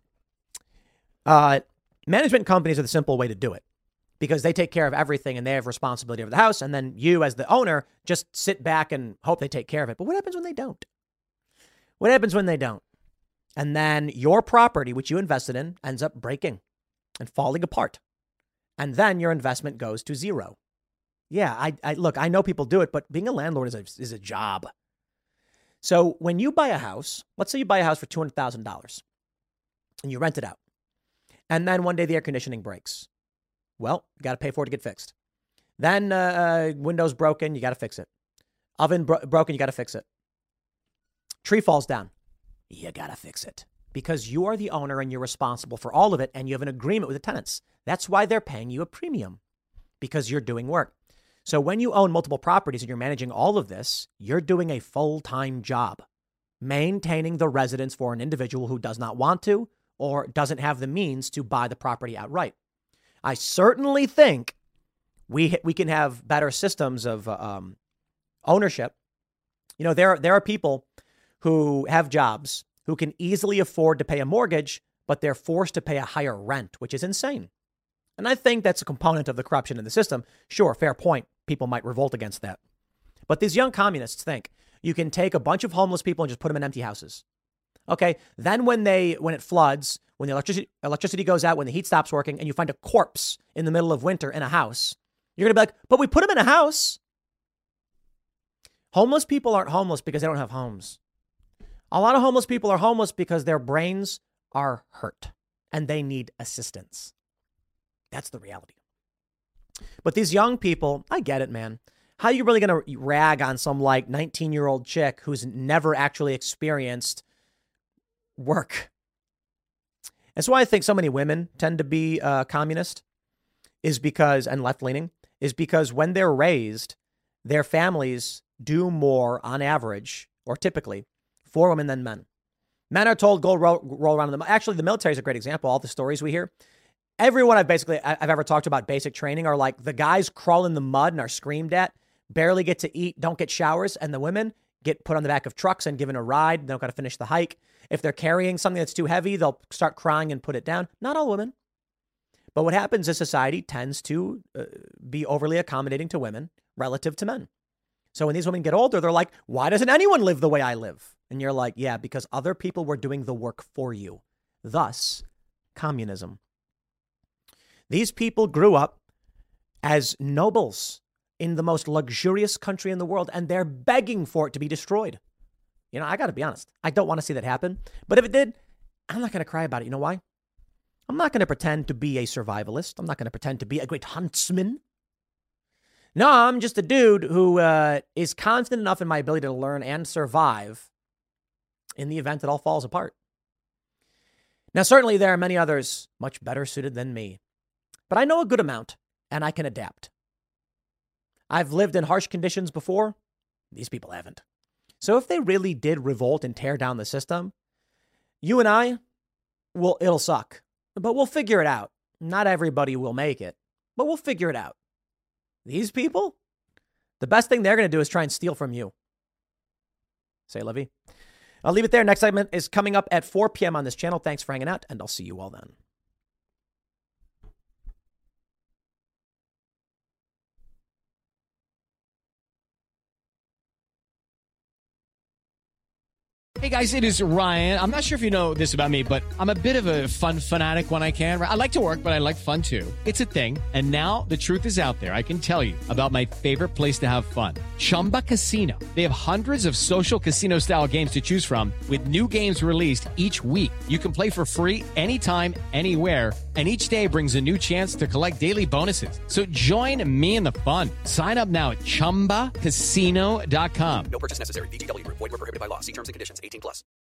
Uh, management companies are the simple way to do it because they take care of everything and they have responsibility over the house. And then you as the owner just sit back and hope they take care of it. But what happens when they don't? What happens when they don't? And then your property, which you invested in, ends up breaking and falling apart. And then your investment goes to zero. Yeah, I, I look, I know people do it, but being a landlord is a, is a job. So when you buy a house, let's say you buy a house for two hundred thousand dollars and you rent it out. And then one day the air conditioning breaks. Well, you got to pay for it to get fixed. Then uh, windows broken, you got to fix it. Oven bro- broken, you got to fix it. Tree falls down. You got to fix it because you are the owner and you're responsible for all of it. And you have an agreement with the tenants. That's why they're paying you a premium because you're doing work. So when you own multiple properties and you're managing all of this, you're doing a full-time job, maintaining the residence for an individual who does not want to or doesn't have the means to buy the property outright. I certainly think we we can have better systems of um, ownership. You know, there there are people who have jobs who can easily afford to pay a mortgage, but they're forced to pay a higher rent, which is insane. And I think that's a component of the corruption in the system. Sure, fair point. People might revolt against that. But these young communists think you can take a bunch of homeless people and just put them in empty houses. Okay, then when they when it floods, when the electricity electricity goes out, when the heat stops working, and you find a corpse in the middle of winter in a house, you're going to be like, but we put them in a house. Homeless people aren't homeless because they don't have homes. A lot of homeless people are homeless because their brains are hurt and they need assistance. That's the reality. But these young people, I get it, man. How are you really going to rag on some like nineteen-year-old chick who's never actually experienced work? That's why I think so many women tend to be uh, communist is because, and left-leaning, is because when they're raised, their families do more on average, or typically, for women than men. Men are told go roll, roll around in them. Actually, the military is a great example. All the stories we hear. Everyone I've basically, I've ever talked about basic training are like the guys crawl in the mud and are screamed at, barely get to eat, don't get showers. And the women get put on the back of trucks and given a ride. They don't got to finish the hike. If they're carrying something that's too heavy, they'll start crying and put it down. Not all women. But what happens is society tends to uh, be overly accommodating to women relative to men. So when these women get older, they're like, why doesn't anyone live the way I live? And you're like, yeah, because other people were doing the work for you. Thus, communism. These people grew up as nobles in the most luxurious country in the world, and they're begging for it to be destroyed. You know, I got to be honest. I don't want to see that happen. But if it did, I'm not going to cry about it. You know why? I'm not going to pretend to be a survivalist. I'm not going to pretend to be a great huntsman. No, I'm just a dude who uh, is confident enough in my ability to learn and survive in the event it all falls apart. Now, certainly there are many others much better suited than me. But I know a good amount, and I can adapt. I've lived in harsh conditions before. These people haven't. So if they really did revolt and tear down the system, you and I, will it'll suck. But we'll figure it out. Not everybody will make it, but we'll figure it out. These people, the best thing they're going to do is try and steal from you. Say, Levy. I'll leave it there. Next segment is coming up at four p.m. on this channel. Thanks for hanging out, and I'll see you all then.
Hey guys, it is Ryan. I'm not sure if you know this about me, but I'm a bit of a fun fanatic when I can. I like to work, but I like fun too. It's a thing. And now the truth is out there. I can tell you about my favorite place to have fun. Chumba Casino. They have hundreds of social casino style games to choose from with new games released each week. You can play for free anytime, anywhere. And each day brings a new chance to collect daily bonuses. So join me in the fun. Sign up now at chumba casino dot com.
No purchase necessary. V G W. Void where prohibited by law. See terms and conditions. eighteen plus.